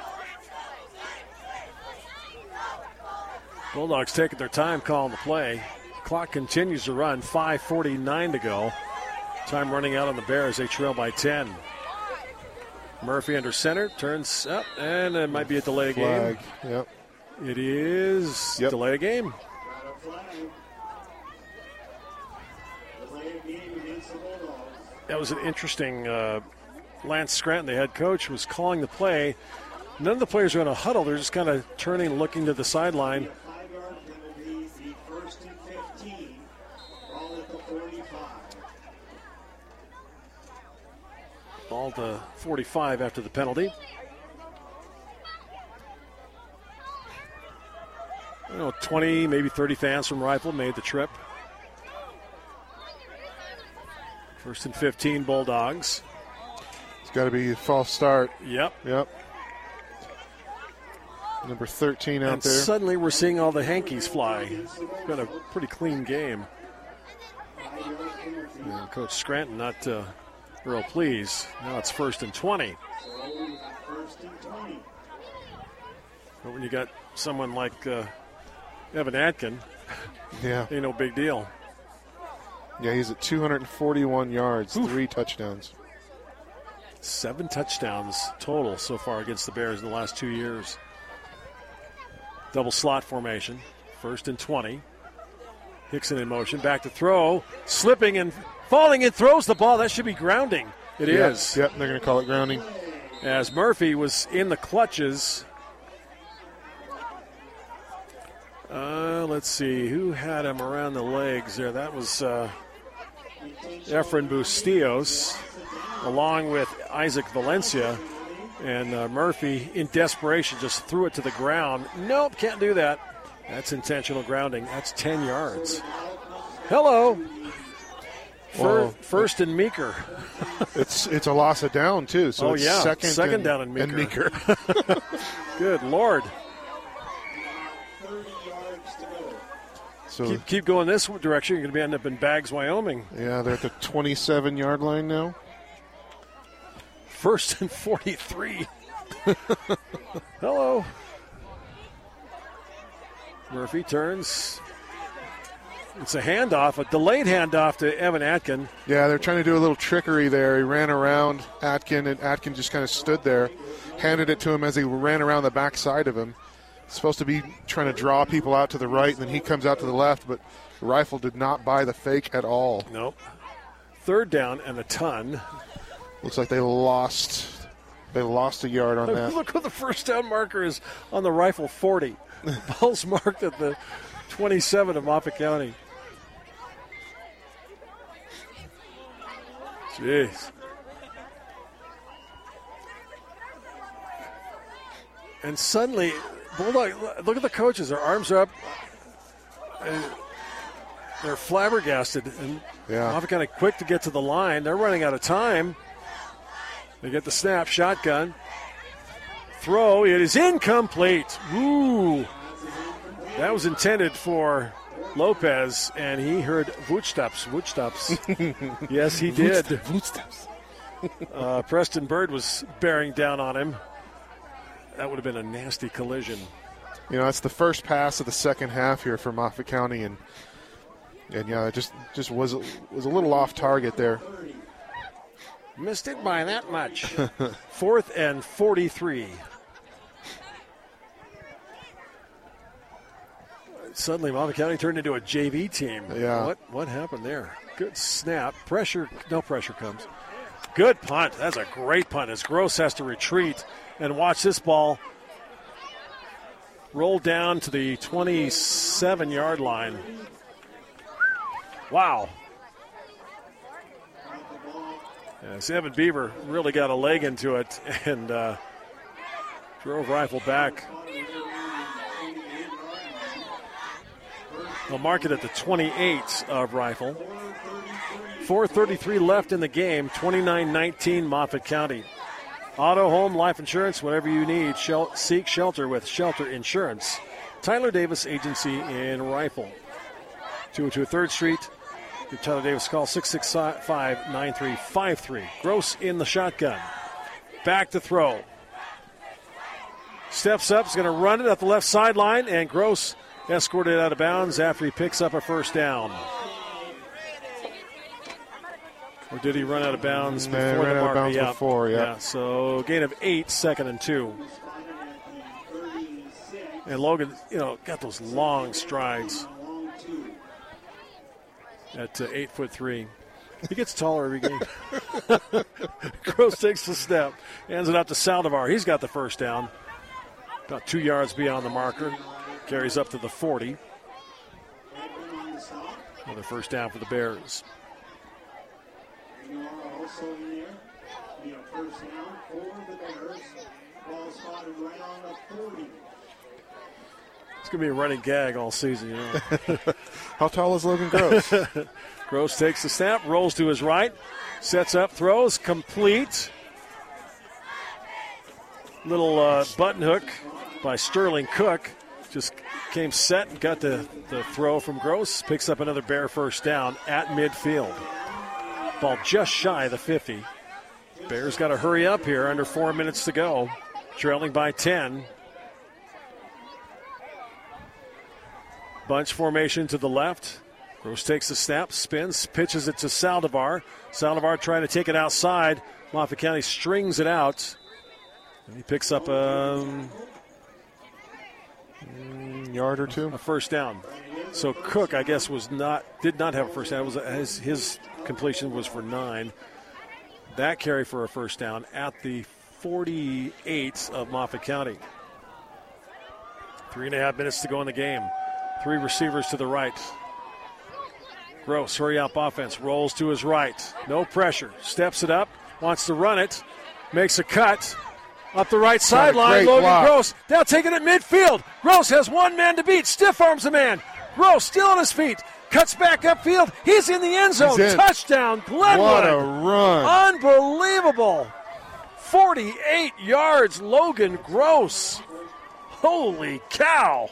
Bulldogs taking their time calling the play. Clock continues to run. 5:49 to go. Time running out on the Bears. They trail by 10. Murphy under center, turns up, and it might be a delay game. Yep. It is delay game. That was an interesting. Lance Scranton, the head coach, was calling the play. None of the players are in a huddle. They're just kind of turning, looking to the sideline. 5-yard penalty, the 1st and 15. Ball at the 45. Ball to 45 after the penalty. 20, maybe 30 fans from Rifle made the trip. 1st and 15, Bulldogs. It's got to be a false start. Yep. Number 13 out and there. Suddenly we're seeing all the hankies fly. It's been a pretty clean game. And Coach Scranton not real pleased. Now it's 1st and 20. But when you got someone like Evan Atkin, ain't no big deal. Yeah, he's at 241 yards, 3 touchdowns. 7 touchdowns total so far against the Bears in the last 2 years. Double slot formation. 1st and 20. Hickson in motion. Back to throw. Slipping and falling and throws the ball. That should be grounding. It is. Yep, they're going to call it grounding. As Murphy was in the clutches. Let's see. Who had him around the legs there? That was Efren Bustillos, along with Isaac Valencia. And Murphy, in desperation, just threw it to the ground. Nope, can't do that. That's intentional grounding. That's 10 yards. Hello. First and Meeker. It's a loss of down, too. So second down and Meeker. And Meeker. Good Lord. 30 yards to go. So keep going this direction. You're going to end up in Baggs, Wyoming. Yeah, they're at the 27-yard line now. 1st and 43. Hello. Murphy turns. It's a handoff, a delayed handoff to Evan Atkin. Yeah, they're trying to do a little trickery there. He ran around Atkin, and Atkin just kind of stood there, handed it to him as he ran around the backside of him. Supposed to be trying to draw people out to the right, and then he comes out to the left, but Rifle did not buy the fake at all. Nope. 3rd down and a ton. Looks like they lost a yard on that. Look what the first down marker is on the Rifle 40. The ball's marked at the 27 of Moffat County. Jeez. And suddenly, Bulldog, look at the coaches. Their arms are up. And they're flabbergasted. And Moffat County quick to get to the line. They're running out of time. They get the snap, shotgun. Throw, it is incomplete. Ooh. That was intended for Lopez, and he heard Vootstaps. Yes, he did. Vootstaps. Preston Bird was bearing down on him. That would have been a nasty collision. It's the first pass of the second half here for Moffat County, and it just was a little off target there. Missed it by that much. 4th and 43. Suddenly, Moffat County turned into a JV team. Yeah. What happened there? Good snap. Pressure. No pressure comes. Good punt. That's a great punt as Gross has to retreat and watch this ball roll down to the 27-yard line. Wow. Yes, Evan Beaver really got a leg into it and drove Rifle back. They'll mark it at the 28 of Rifle. 4:33 left in the game, 29-19 Moffat County. Auto, home, life insurance, whatever you need, seek shelter with Shelter Insurance. Tyler Davis Agency in Rifle. 202 3rd Street. Give Tyler Davis a call, 665-9353. Gross in the shotgun. Back to throw. Steps up, is going to run it at the left sideline, and Gross escorted out of bounds after he picks up a first down. Or did he run out of bounds before the mark? Yeah. So gain of 8, 2nd and 2. And Logan, got those long strides at 8'3". He gets taller every game. Gross takes the step, hands it out to Saldivar. He's got the first down. About 2 yards beyond the marker. Carries up to the 40. Another first down for the Bears. Also in there, be a first down for the Bears. Ball spotted right on the 40. It's going to be a running gag all season, How tall is Logan Gross? Gross takes the snap, rolls to his right, sets up, throws, complete. Little button hook by Sterling Cook. Just came set and got the throw from Gross. Picks up another Bear first down at midfield. Ball just shy of the 50. Bears got to hurry up here, under 4 minutes to go. Trailing by 10. Bunch formation to the left. Gross takes the snap, spins, pitches it to Saldivar. Saldivar trying to take it outside. Moffat County strings it out. And he picks up yard or two. A first down. So Cook, I guess, did not have a first down. His completion was for 9. That carry for a first down at the 48 of Moffat County. 3.5 minutes to go in the game. 3 receivers to the right. Gross, hurry up offense, rolls to his right. No pressure, steps it up, wants to run it, makes a cut. Up the right sideline, Logan block. Gross now taking it midfield. Gross has one man to beat, stiff arms a man. Gross still on his feet, cuts back upfield. He's in the end zone. Touchdown, Glenwood. What a run. Unbelievable. 48 yards, Logan Gross. Holy cow.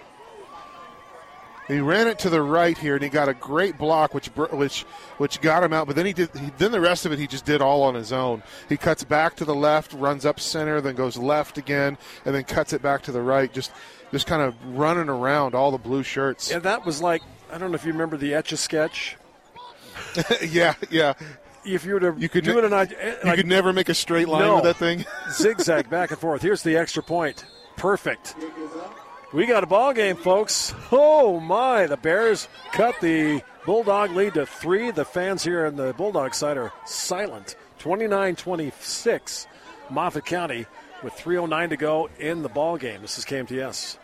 He ran it to the right here, and he got a great block, which got him out. But then then the rest of it he just did all on his own. He cuts back to the left, runs up center, then goes left again, and then cuts it back to the right. Just kind of running around all the blue shirts. Yeah, that was like, I don't know if you remember the Etch-a-Sketch. yeah. If you were to you could do it, you could never make a straight line with that thing. Zigzag back and forth. Here's the extra point. Perfect. We got a ball game, folks. Oh, my. The Bears cut the Bulldog lead to 3. The fans here on the Bulldog side are silent. 29-26, Moffat County with 3:09 to go in the ball game. This is KMTS.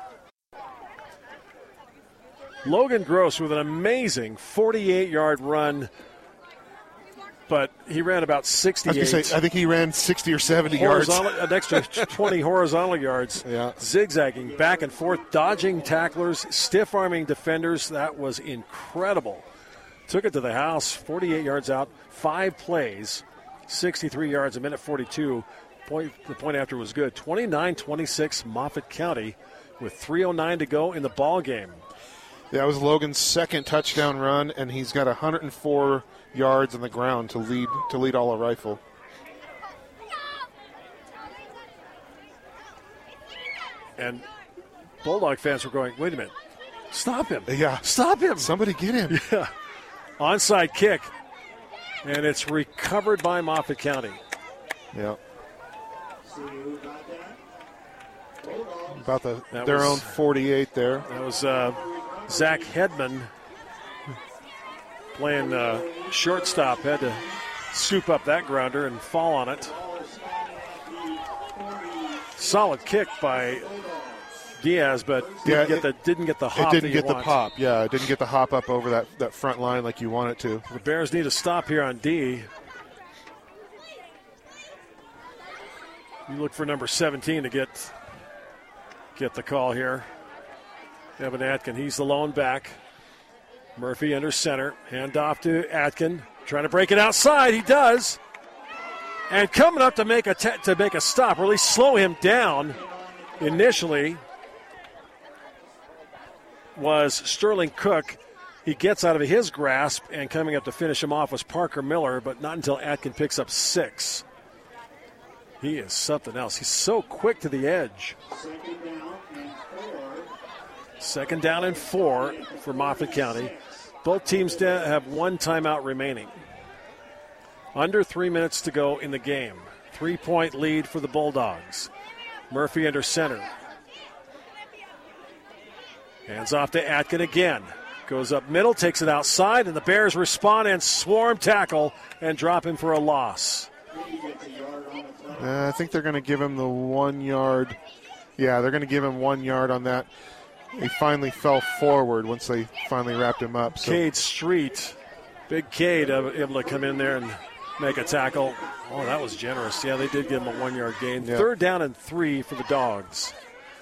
Logan Gross with an amazing 48-yard run, but he ran about 68. I was gonna say, I think he ran 60 or 70 yards. An extra 20 horizontal yards. Yeah. Zigzagging back and forth, dodging tacklers, stiff-arming defenders. That was incredible. Took it to the house, 48 yards out, 5 plays, 63 yards, a minute 42. The point after was good. 29-26, Moffat County with 3:09 to go in the ball game. That was Logan's second touchdown run, and he's got 104 yards on the ground to lead all of Rifle. And Bulldog fans were going, wait a minute, stop him. Yeah. Stop him. Somebody get him. Yeah. Onside kick, and it's recovered by Moffat County. Yeah. About their own 48 there. That was Zach Hedman playing shortstop. Had to scoop up that grounder and fall on it. Solid kick by Diaz, but didn't get the hop. It didn't get the pop. Yeah, it didn't get the hop up over that front line like you want it to. The Bears need a stop here on D. You look for number 17 to get the call here. Evan Atkin, he's the lone back. Murphy under center. Hand off to Atkin. Trying to break it outside. He does. And coming up to make a stop, or at least slow him down initially, was Sterling Cook. He gets out of his grasp, and coming up to finish him off was Parker Miller, but not until Atkin picks up 6. He is something else. He's so quick to the edge. Second down and 4 for Moffat County. Both teams have 1 timeout remaining. Under 3 minutes to go in the game. 3-point lead for the Bulldogs. Murphy under center. Hands off to Atkin again. Goes up middle, takes it outside, and the Bears respond and swarm tackle and drop him for a loss. I think they're going to give him the 1 yard. Yeah, they're going to give him 1 yard on that. He finally fell forward once they finally wrapped him up. So. Cade Street, big Cade, able to come in there and make a tackle. Oh, that was generous. Yeah, they did give him a 1 yard gain. Yep. 3rd down and 3 for the Dogs.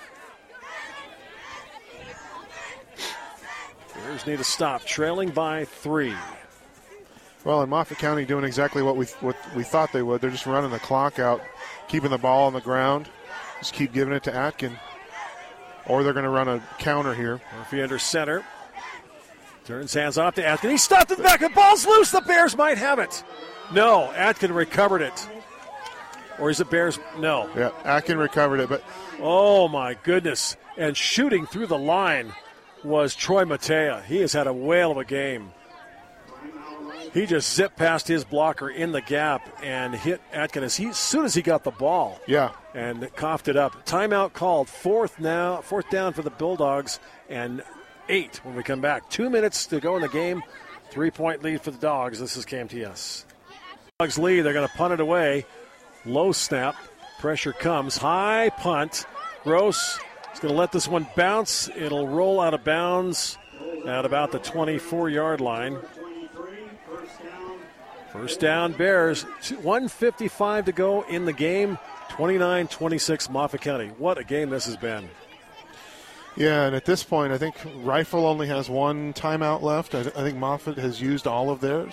Bears need to stop, trailing by 3. Well, and Moffat County doing exactly what we thought they would. They're just running the clock out, keeping the ball on the ground. Just keep giving it to Atkin. Or they're going to run a counter here. Murphy under center. Turns hands off to Atkin. He stopped at the back. The ball's loose. The Bears might have it. No, Atkin recovered it. Or is it Bears? No. Yeah, Atkin recovered it. But oh, my goodness. And shooting through the line was Troy Matea. He has had a whale of a game. He just zipped past his blocker in the gap and hit Atkin as soon as he got the ball. Yeah. And coughed it up. Timeout called. Fourth down for the Bulldogs, and 8 when we come back. 2 minutes to go in the game. 3-point lead for the Dogs. This is KMTS. Dogs lead. They're going to punt it away. Low snap. Pressure comes. High punt. Gross is going to let this one bounce. It'll roll out of bounds at about the 24-yard line. First down, Bears. 1:55 to go in the game. 29-26 Moffat County. What a game this has been. Yeah, and at this point, I think Rifle only has 1 timeout left. I think Moffat has used all of theirs.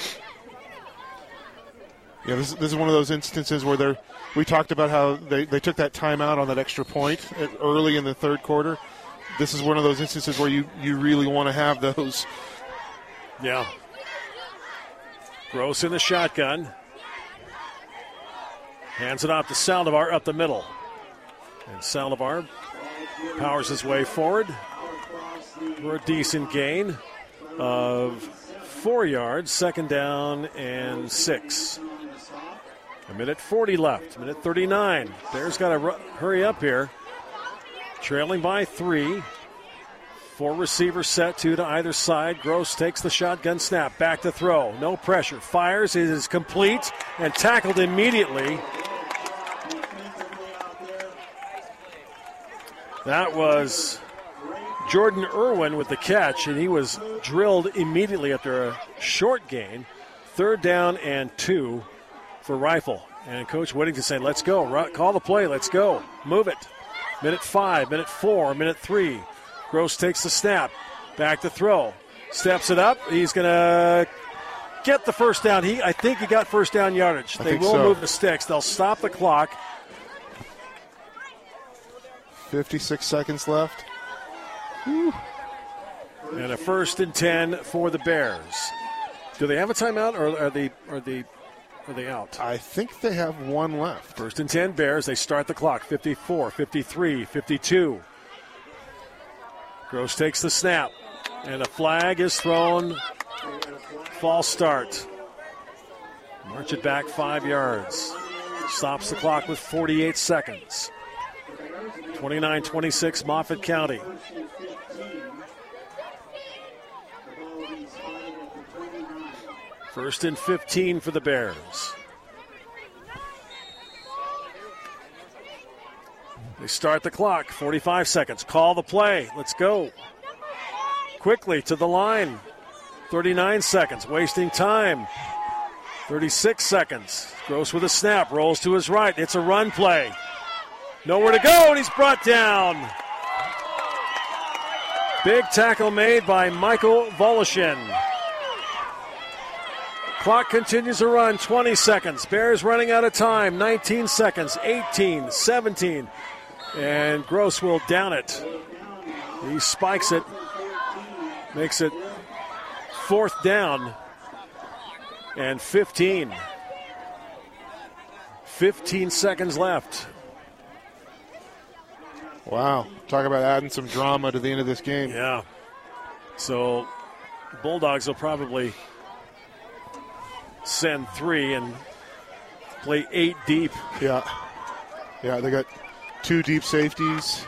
Yeah, this is one of those instances where we talked about how they took that timeout on that extra point early in the third quarter. This is one of those instances where you really want to have those. Yeah. Gross in the shotgun. Hands it off to Saldivar up the middle. And Saldivar powers his way forward for a decent gain of 4 yards. 2nd down and 6. 1:40 left. 39. Bears got to hurry up here. Trailing by 3. 4 receivers set, 2 to either side. Gross takes the shotgun snap. Back to throw. No pressure. Fires. It is complete and tackled immediately. That was Jordan Irwin with the catch, and he was drilled immediately after a short gain. 3rd down and 2 for Rifle. And Coach Whittington saying, let's go. Call the play. Let's go. Move it. 5, 4, 3. Gross takes the snap. Back to throw. Steps it up. He's going to get the first down. I think he got first down yardage. They will move the sticks. They'll stop the clock. 56 seconds left. Whew. And a 1st and 10 for the Bears. Do they have a timeout, or are they out? I think they have 1 left. 1st and 10 Bears. They start the clock. 54, 53, 52. Gross takes the snap, and a flag is thrown. False start. March it back 5 yards. Stops the clock with 48 seconds. 29-26 Moffat County. First and 15 for the Bears. They start the clock. 45 seconds. Call the play. Let's go. Quickly to the line. 39 seconds. Wasting time. 36 seconds. Gross with a snap. Rolls to his right. It's a run play. Nowhere to go, and he's brought down. Big tackle made by Michael Voloshin. Clock continues to run. 20 seconds. Bears running out of time. 19 seconds. 18, 17. And Gross will down it. He spikes it. Makes it 4th down and 15. 15 seconds left. Wow. Talk about adding some drama to the end of this game. Yeah. So Bulldogs will probably send 3 and play 8 deep. Yeah. Yeah, they got 2 deep safeties.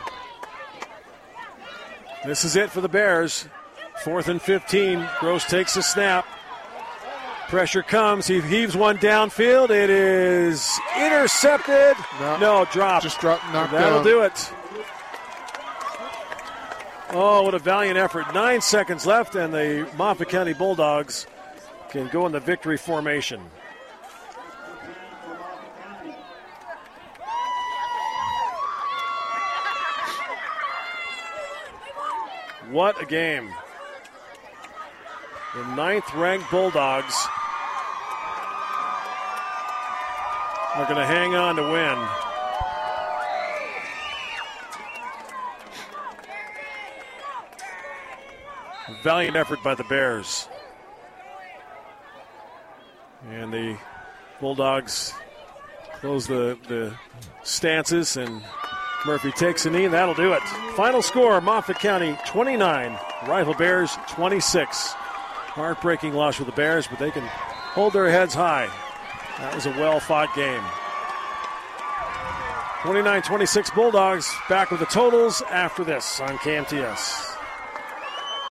This is it for the Bears. 4th and 15. Gross takes a snap. Pressure comes. He heaves one downfield. It is intercepted. No, dropped. Just dropped, knocked That'll down. do it. Oh, what a valiant effort. 9 seconds left, and the Moffat County Bulldogs can go in the victory formation. What a game. The 9th-ranked Bulldogs are going to hang on to win. Valiant effort by the Bears. And the Bulldogs close the stances, and Murphy takes a knee, and that'll do it. Final score, Moffat County 29, Rifle Bears 26. Heartbreaking loss for the Bears, but they can hold their heads high. That was a well-fought game. 29-26 Bulldogs, back with the totals after this on KMTS.